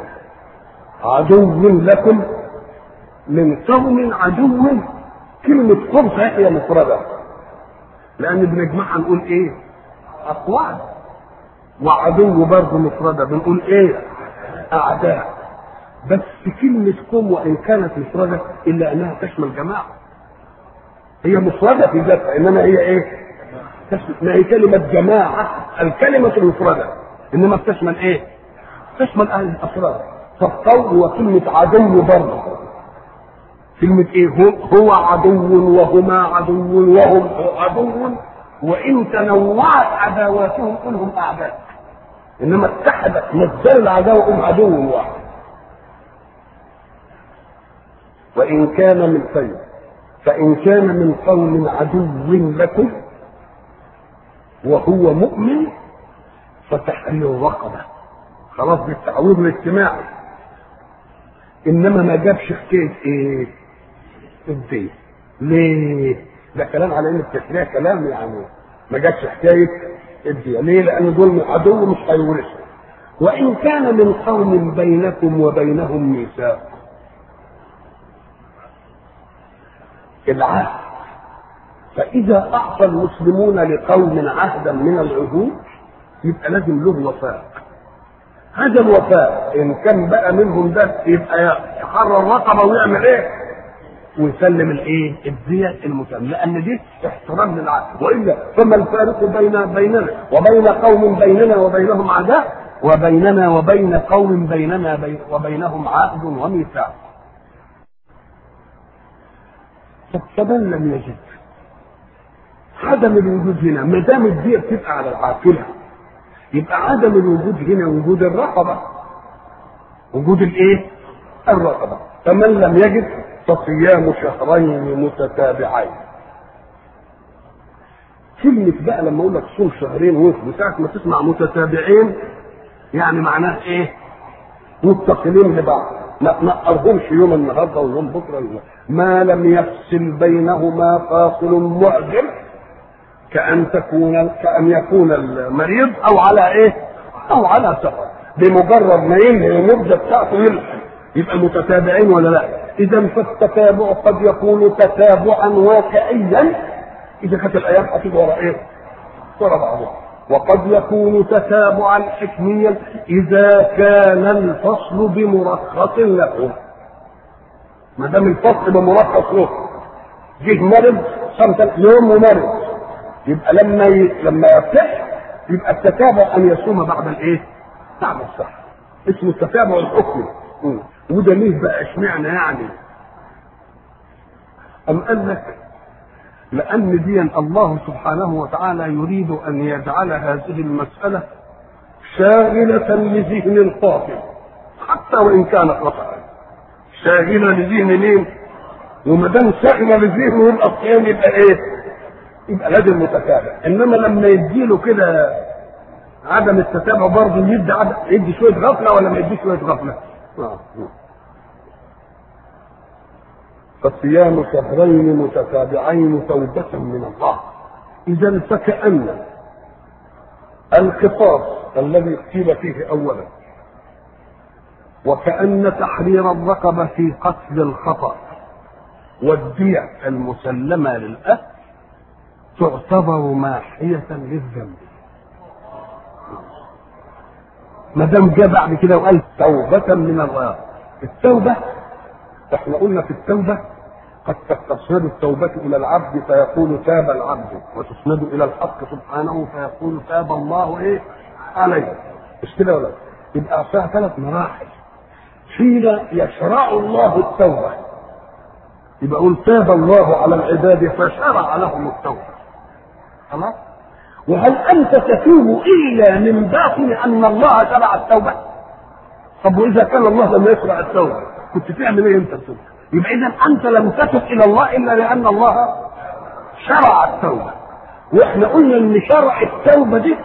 Speaker 1: عدو لكم، من قوم عدو، كلمة قوم هي مفردة، لأن بنجمعها نقول إيه؟ أقوال. وعدو برضه مفردة بنقول إيه؟ أعداء. بس كلمة قوم وإن كانت مفردة إلا أنها تشمل جماعة. هي مفردة في ذاتها، إنما هي إيه؟ تشمل. ما هي كلمة جماعة، الكلمة المفردة، إنما بتشمل إيه؟ تشمل أهل الأفراد. فالقول هو كلمة عدو برضه. كلمة إيه؟ هو عدو وهما عدو وهم عدو، وإن تنوعت عداواتهم كلهم أعداء، إنما اتحدت مصدر العداوة هم عدو واحد. وإن كان من قوم، فإن كان من قوم عدو لكم وهو مؤمن فتحرير رقبة. خلاص بالتعويض الاجتماعي، إنما ما جابش حكاية إيه؟ الدين. ليه؟ ده كلام على إن التشريع كلام يعني ما جابش حكاية الدين. ليه؟ لأن دول عدو مش هيورثوا. وإن كان من قوم بينكم وبينهم ميثاق، العهد. فإذا أعطى المسلمون لقوم عهدا من العهود يبقى لازم له وفاء. هذا الوفاء إن كان بقى منهم ده يبقى يحرر رقبة ويعمل إيه؟ ويسلم الإيه؟ الدية المسلمة، لأن دي احترام للعهد. وإلا فما الفارق بين بيننا وبين قوم بيننا وبينهم عداء، وبيننا وبين قوم بيننا بين وبينهم عهد وميثاق؟ فمن لم يجد، عدم الوجود هنا ما دام الدية بتبقى على العاقلة، يبقى عدم الوجود هنا وجود الرقبة، وجود الايه؟ الرقبة. فمن لم يجد فصيام شهرين متتابعين. كلمة بقى لما اقول لك صوم شهرين وفي ساعة ما تسمع متتابعين يعني معناه ايه؟ متصلين ببعض، ما نقرهمش يوم النهارده ويوم بكره، ما لم يفصل بينهما فاصل معجل، كأن تكون كأن يكون المريض أو على إيه؟ أو على سفر، بمجرد ما ينهي المدة بتاعته يلحق، يبقى متتابعين ولا لا؟ إذا فالتتابع قد يكون تتابعا واقعيا إذا كانت الأيام هتيجي ورا إيه؟ ورا بعضها، وقد يكون تتابعا حكميا إذا كان الفصل بمرخص له. ما دام الفصل بمرخص له، جه مرض خمسة يوم ومرض، يبقى لما ي... لما يرتاح يبقى التتابع أن يصوم بعد الإيه؟ بعد الصحة. اسمه التتابع الحكمي. وده ليه بقى اشمعنى يعني؟ أم قال لك لأن دي الله سبحانه وتعالى يريد أن يجعل هذه المسألة شاغلة لذهن القاطع حتى وإن كانت خطأ. شاغلة لذهن مين؟ وما دام شاغلة لذهنه يبقى الصيام يبقى إيه؟ يبقى لازم متتابع. إنما لما يديله كده عدم التتابع برضه يدي عدم يدي شوية غفلة ولا ما يدي شوية غفلة؟ آه. فصيام شهرين متتابعين توبة من الله. إذا فكأن القصاص الذي قيل فيه أولا وكأن تحرير الرقبة في قتل الخطأ والدية المسلمة للأهل تعتبر ماحية للذنب. ما دام جاء بعد كده وقال توبة من الله. التوبة احنا قلنا في التوبة قد تسند التوبة إلى العبد فيقول تاب العبد، وتسند إلى الحق سبحانه فيقول تاب الله إيه عليه. مش كده ولا؟ يبقى فيها ثلاث مراحل. حين يشرع الله التوبة يبقى يقول تاب الله على العباد فشرع لهم التوبة. خلاص؟ وهل أنت تتوب إلا من باطن أن الله شرع التوبة؟ طب وإذا كان الله لم يشرع التوبة كنت تعمل إيه أنت التوبة؟ يبقى إذا أنت لم تتب إلى الله إلا لأن الله شرع التوبة. وإحنا قلنا إن شرع التوبة دي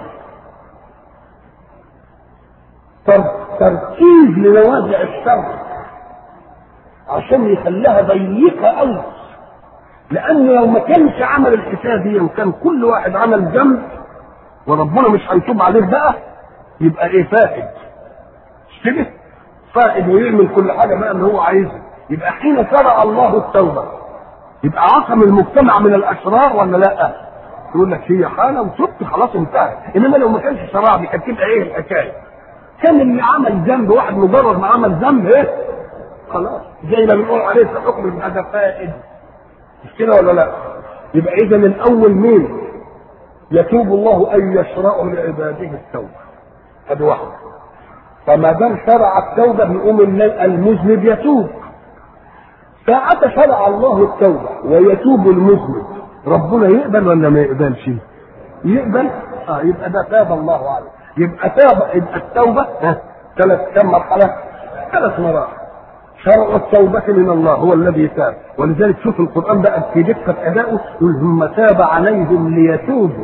Speaker 1: تركيز لنوازع الشر عشان يخليها ضيقة أوي. لأن لو ما كانش عمل الحساب دي وكان كل واحد عمل ذنب وربنا مش هيتوب عليه بقى يبقى إيه فائد. مش كده؟ فائد ويعمل كل حاجة بقى اللي هو عايزها. يبقى حين شرع الله التوبة يبقى عصم المجتمع من الأشرار ولا لا؟ يقول لك هي حالة وتبت خلاص انتهت. إنما لو ما كانش شرع دي كانت تبقى إيه الحكاية؟ كان اللي عمل ذنب واحد مجرد ما عمل ذنب إيه؟ خلاص زي ما بنقول عليه في حكم هذا فائد. مش كده ولا لا؟ يبقى إذا من أول مين يتوب الله أن يشرع لعباده التوبة. هذه واحدة. فما دام شرع التوبة بيقوم المذنب يتوب. ساعة شرع الله التوبة ويتوب المذنب ربنا يقبل ولا ما يقبلش؟ يقبل. اه يبقى ده تاب الله عليه. يبقى تاب. يبقى التوبة ها ثلاث كم مرحلة؟ ثلاث مراحل. شرع التوبة من الله هو الذي تاب. ولذلك شوف القرآن بقى في دقة أدائه يقول ثم تاب عليهم ليتوبوا.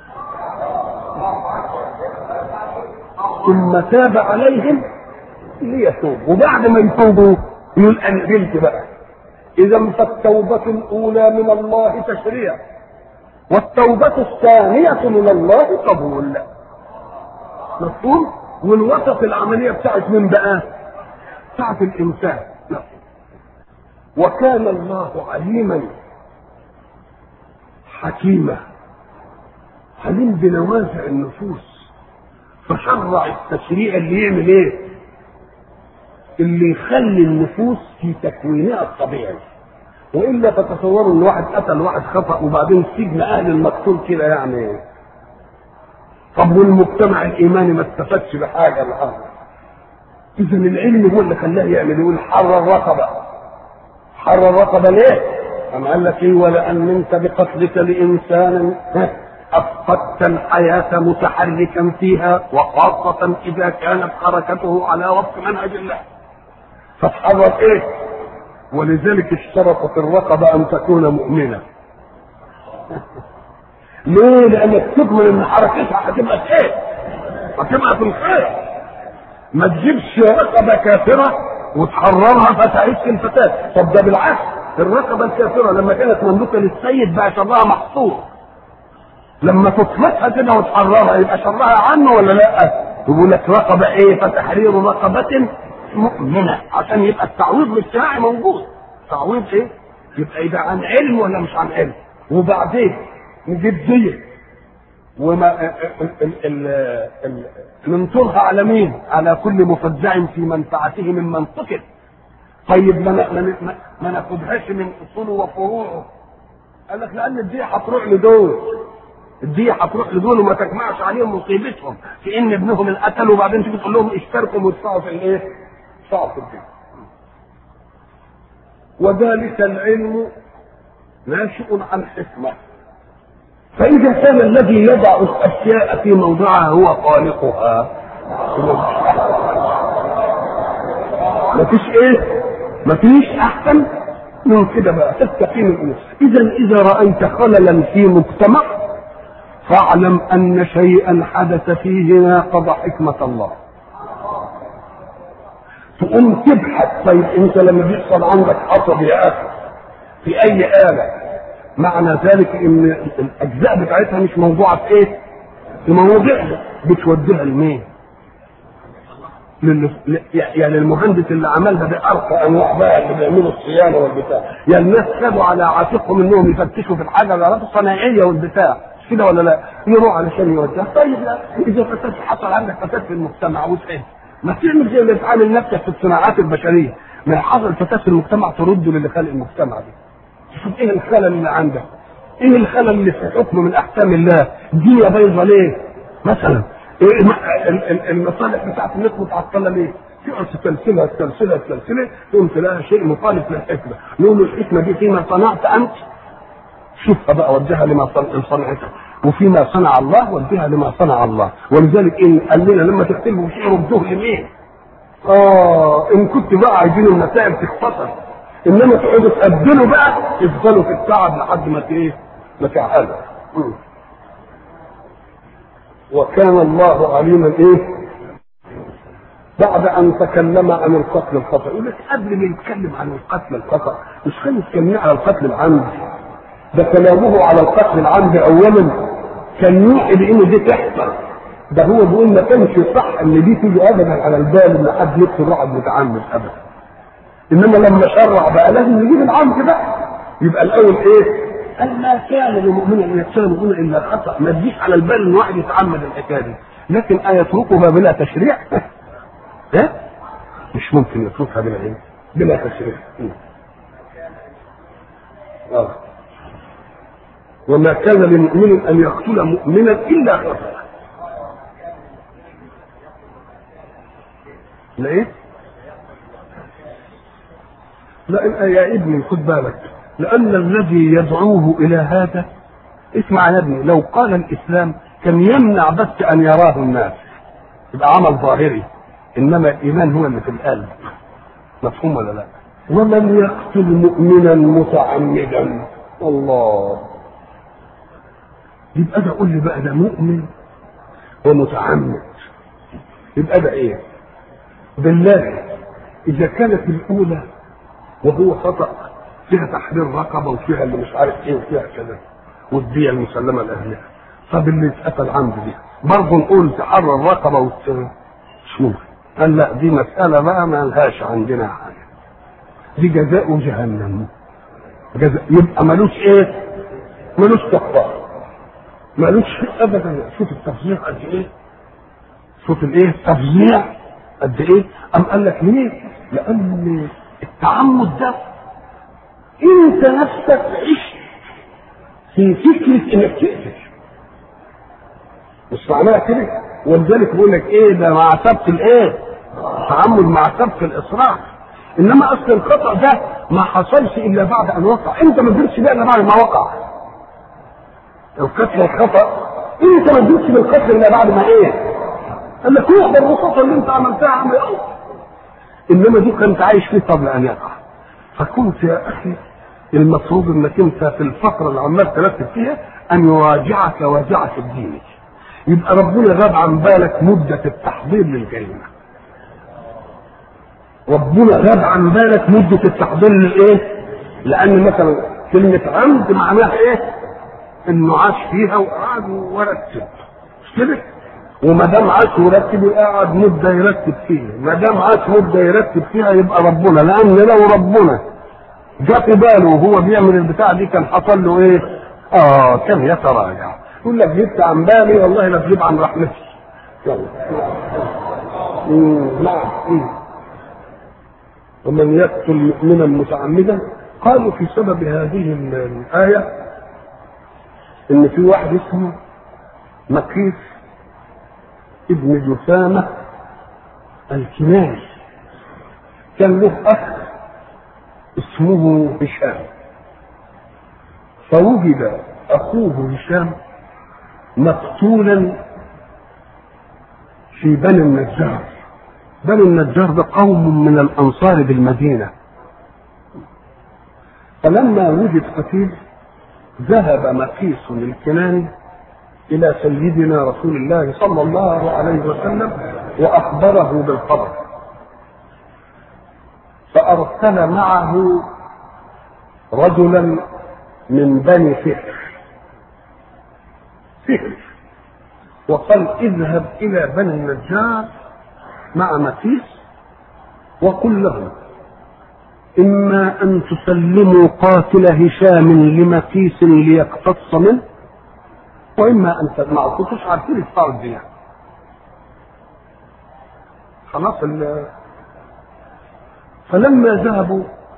Speaker 1: ثم تاب عليهم ليتوبوا. وبعد ما يتوبوا يقول أنزلت بقى. إذا فالتوبة الأولى من الله تشريع والتوبة الثانية من الله قبول. مفهوم؟ والوسط العملية بتاعت من بقى؟ بتاعت الإنسان. وكان الله عليما حكيما حليم بنوازع النفوس فشرع التشريع اللي يعمل ايه؟ اللي يخلي النفوس في تكوينها الطبيعي. والا تتصوروا ان واحد قتل واحد خطأ وبعدين سجن اهل المقتول كده يعني. طب والمجتمع الايماني ما استفادش بحاجه الان. اذا العلم هو اللي خلاه يعمل يقول حرر الرقبه. حرر الرقبه ليه؟ أم قال لك ايه؟ ولان انت بقتلك لانسان أفقدت الحياة متحركا فيها وخاصة إذا كانت حركته على وفق منهج الله. فتحرك إيه؟ ولذلك اشترطت الرقبة أن تكون مؤمنة. ليه؟ لأنك تضمن إن حركتها هتبقى إيه؟ هتبقى في الخير. ما تجيبش رقبة كافرة وتحررها فتعيش في الفتاة. طب ده بالعكس، الرقبة الكافرة لما كانت مملوكة للسيد بقى شرها محصور. لما تطلقها كده وتحررها يبقى شرها عنه ولا لا؟ يقول لك رقبه ايه؟ فتحرير رقبه مؤمنه عشان يبقى التعويض الاجتماعي موجود. تعويض ايه؟ يبقى اذا عن علم ولا مش عن علم. وبعدين نجيب ديه وما ننطرها على مين؟ على كل مفزع في منفعته من منطقه. طيب ما ما ما ناخدهاش من اصوله وفروعه. قال لك لان الديه هتروح لدول الدية هتروح لدول وما تجمعش عليهم مصيبتهم في ان ابنهم القتل، وبعدين تيجي تقول لهم اشتركوا وادفعوا في الايه؟ ادفعوا في الدية. وذلك العلم ناشئ عن حكمة، فإذا كان الذي يضع الأشياء في موضعها هو خالقها مفيش ايه؟ مفيش أحسن من كده بقى تستقيم الأمور. إذا إذا رأيت خللا في مجتمع فاعلم أن شيئا حدث فيه ناقض حكمة الله. تقوم تبحث، طيب أنت لما بيحصل عندك حصب يا أخي في أي آلة، معنى ذلك إن الأجزاء بتاعتها مش موضوعة في إيه؟ في مواضيعها، بتوديها لمين؟ يعني المهندس اللي عملها بأرقى انواع بقى اللي بيعملوا الصيانه والبتاع، يعني الناس خدوا على عاتقهم انهم يفتشوا في الحاجه الالات الصناعيه والبتاع، مش كده ولا لا؟ يروح علشان يوجهها. طيب لا، اذا فساد حصل عندك فساد في المجتمع وسعيد، ما تعمل زي اللي بتعامل نفسك في الصناعات البشريه، ما حصل فساد في المجتمع ترده للي خلق المجتمع دي. تشوف ايه الخلل اللي عندك؟ ايه الخلل اللي في حكم من احكام الله؟ دي بايظه ليه؟ مثلا المصالح بتاعت الناس متعطله ليه؟ تقعد تسلسلها تسلسلها تسلسلها تقوم تلاقي شيء مخالف للحكمه، نقول الحكمه دي فيما صنعت انت شوفها بقى وجهها لما صنعتها، وفيما صنع الله وجهها لما صنع الله. ولذلك ان قال لنا لما تكتبوا شيء ردوه لمين؟ اه ان كنت بقى عايزين النتائج تختصر، انما تقعدوا تقبلوا بقى تفضلوا في التعب لحد ما ايه؟ ما تعالوا. وكان الله عليما ايه؟ بعد ان تكلم عن القتل الخطأ، يقول لك قبل ما يتكلم عن القتل الخطأ مش كان يتكلم على القتل العمد، ده كلامه على القتل العمد اولا كان يوحي بان دي تحصل، ده هو بيقول ما كانش صح ان دي تيجي ابدا على البال ان حد يقتل واحد متعمد ابدا، انما لما شرع بقى لازم نجيب العمد بقى. يبقى الاول ايه؟ قال ما كان لمؤمن ان يقتل مؤمنا الا خطأ، ما تجيش على البال ان واحد يتعمد الحكايه دي، لكن ايتركها بلا تشريع؟ ها؟ مش ممكن يتركها بلا ايه؟ بلا تشريع. اه وما كان لمؤمن ان يقتل مؤمنا الا خطأ. لا ايه؟ لا يا ابني خد بالك، لأن الذي يدعوه إلى هذا، اسمع يا ابني، لو قال الإسلام كان يمنع بس أن يراه الناس، يبقى عمل ظاهري، إنما الإيمان هو اللي في القلب. مفهوم ولا لا؟ ومن يقتل مؤمنا متعمدا، الله، يبقى ده قول لي بقى ده مؤمن ومتعمد، يبقى ده إيه؟ بالله إذا كانت الأولى وهو خطأ فيها تحرير رقبه وفيها اللي مش عارف ايه وفيها كذا والديه المسلمه لاهلها، طب اللي اتقتل عنده دي برضه نقول تحرر رقبه وت... مش ممكن. قال لا دي مساله بقى ما لهاش عندنا حاجه، دي جزاء جهنم، جزاء يبقى ملوش ايه؟ ملوش كفاره، ملوش ابدا. شوف التفظيع قد ايه؟ شوف الايه؟ التفظيع قد ايه؟ ام قال لك ليه؟ لان التعمد ده انت نفسك عشت في فكره انك تقتل، مش معناها كده. ولذلك بيقول لك ايه ده مع سبق الايه؟ التعمد مع سبق الاصرار. انما اصل الخطا ده ما حصلش الا بعد ان وقع، انت ما تدركش بقى الا بعد ما وقع. القتل الخطا انت ما تدركش بالقتل الا بعد ما ايه؟ قال لك روح بالرصاصه اللي انت عملتها عمل ايه؟ انما دي كنت عايش فيه قبل ان يقع. فكنت يا اخي المفروض انك انت في الفتره اللي عمال ترتب فيها ان يراجعك وجعك الديني، يبقى ربنا غاب عن بالك مده التحضير للجريمه، ربنا غاب عن بالك مده التحضير للايه؟ لان مثلا كلمه عمد معناها ايه؟ انه عاش فيها وقعد ورتب، مش كده؟ وما دام عاش ورتب يقعد مده يرتب فيها، ما دام عاش مده يرتب فيها يبقى ربنا، لان لو ربنا جاء في باله وهو بيعمل البتاع دي كان حصل له ايه؟ اه كان يتراجع، يقول لك جبت عن بالي والله لا تجيب عن رحمتي. يلا نعم. ومن يقتل مؤمنا متعمدا، قالوا في سبب هذه الآية ان في واحد اسمه مكيس ابن جثامة الكناني كان له أخ اسمه هشام، فوجد أخوه هشام مقتولا في بني النجار. بني النجار ده قوم من الأنصار بالمدينة، فلما وجد قتيل ذهب مقيس الكناني إلى سيدنا رسول الله صلى الله عليه وسلم وأخبره بالخبر، فأرسل معه رجلا من بني فهر فهر وقال اذهب إلى بني النجار مع مكيس وقل له إما أن تسلموا قاتل هشام لمكيس ليقتص منه، وإما أن تجمعوا. كنتوش عارفين الفرق دي يعني. خلاص. فلما ذهبوا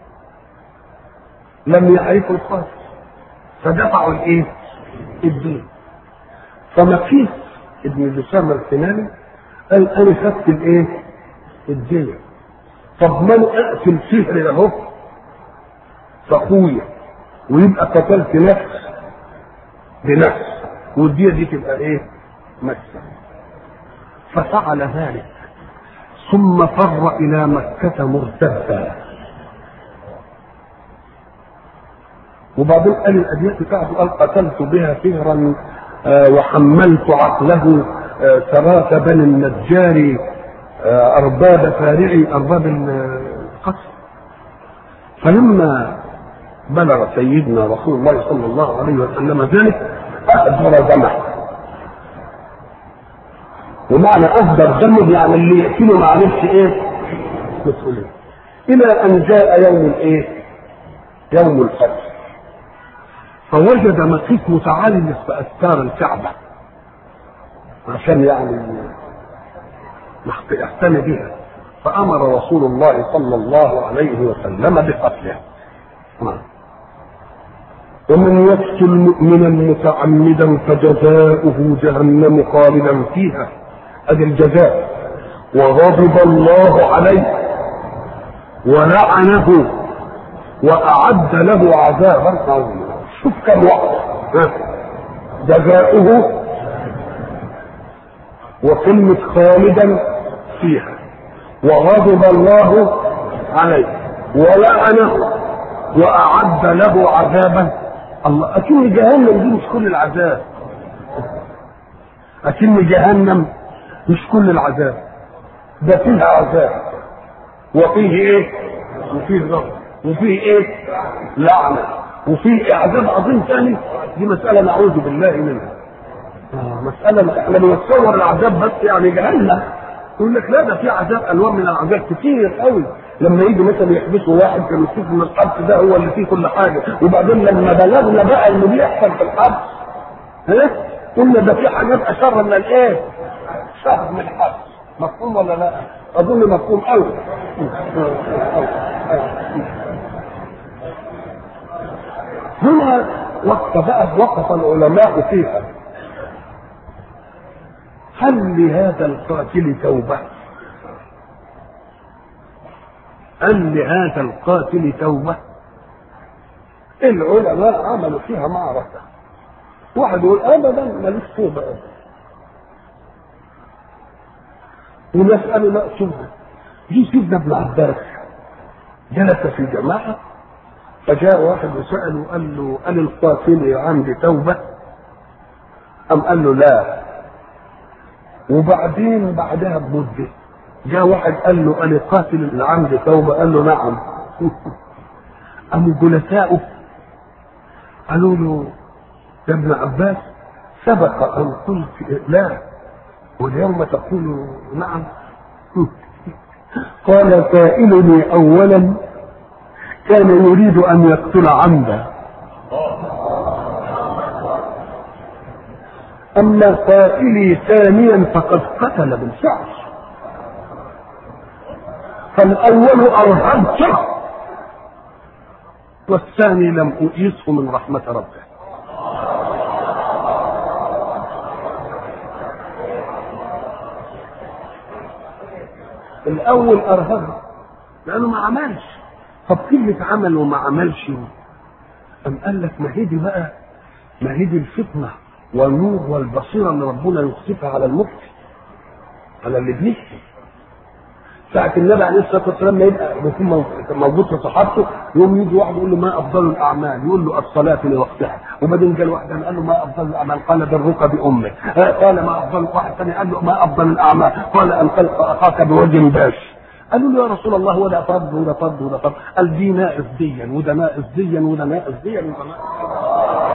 Speaker 1: لم يعرفوا القاتل فدفعوا الايه؟ الدين. فمكيس ابن جثامة الكناني قال انا خدت الايه؟ الدين. طب من اقتل سحر اهو فاخويا ويبقى قتلت نفس بنفس والديه دي تبقى ايه؟ مكسب. ففعل ذلك ثم فر الى مكة مرتدا. وبعدين قال الابيات بتاعته قال قتلت بها فهرا آه وحملت عقله آه تراث بني النجار آه ارباب فارعي ارباب القتل. فلما بلغ سيدنا رسول الله صلى الله عليه وسلم ذلك اهدر دمه. ومعنى اهدر دمه يعني اللي يقتله ما عرفش ايه مسؤوليه. الى ان جاء يوم الايه؟ يوم الفتح. فوجد مكيس متعلق باستار الكعبه عشان يعني يحتمي بها، فامر رسول الله صلى الله عليه وسلم بقتله. ومن يقتل مؤمنا متعمدا فجزاؤه جهنم خالدا فيها، ادي الجزاء. وغضب الله عليه ولعنه واعد له عذابا عظيما. شوف كم وقت جزاؤه وكلمة خالدا فيها، وغضب الله عليه ولعنه واعد له عذابا. الله، اكن جهنم دي مش كل العذاب، اكن جهنم مش كل العذاب، ده فيها عذاب وفيه ايه؟ وفيه غضب وفيه ايه؟ لعنه وفيه عذاب عظيم ثاني. دي مسألة نعوذ بالله منها. آه مسألة احنا بنتصور العذاب بس يعني جهنم، يقول لك لا ده في عذاب انواع من العذاب كتير قوي. لما يجي مثلا يحبسوا واحد كان يشوف ان الحبس ده هو اللي فيه كل حاجه، وبعدين لما بلغنا بقى اللي بيحصل في الحبس ها قلنا ده في حاجات اشر من الايه؟ شر من الحبس. مفهوم ولا لا؟ اظن مفهوم قوي. هنا وقت بقى وقف العلماء فيها، هل لهذا القاتل توبه؟ هل لهذا القاتل توبه؟ العلماء عملوا فيها معركه. واحد يقول ابدا ماليش توبه ابدا، وناس قالوا لا توبه. جه سيدنا ابن عباس جلس في جماعه فجاء واحد وسأله قال له قال القاتل عندي توبة؟ أم قال له لا. وبعدين بعدها بمدة جاء واحد قال له قال القاتل اللي عندي توبة؟ قال له نعم. قاموا جلساؤه قالوا له يا ابن عباس سبق أن قلت لا واليوم تقول نعم. قال سائلني أولا كان يريد ان يقتل عمدا، اما قائلي ثانيا فقد قتل بالفعل، فالاول ارهبته والثاني لم اؤيسه من رحمه ربه. الاول ارهبها لانه ما عملش. طب كلمه عمل وما عملش، أم قال لك ما هي دي بقى، ما هي دي الفطنه والنور والبصيره اللي ربنا يخسفها على المفتي، على اللي بيفتي. ساعة النبي عليه الصلاة والسلام ما يبقى يكون موجود في صحابته، يوم يجي واحد يقول له ما أفضل الأعمال؟ يقول له الصلاة لوقتها. وبعدين جاء واحد قال له ما أفضل الأعمال؟ قال برك بأمك. قال ما أفضل، واحد ثاني قال له ما أفضل الأعمال؟ قال أن تلقى أخاك بوجه باش. قالوا له يا رسول الله ولا فرض ولا فرض ولا فرض. قال دي ناقص ديا وده ناقص ديا وده ناقص ديا وده ناقص.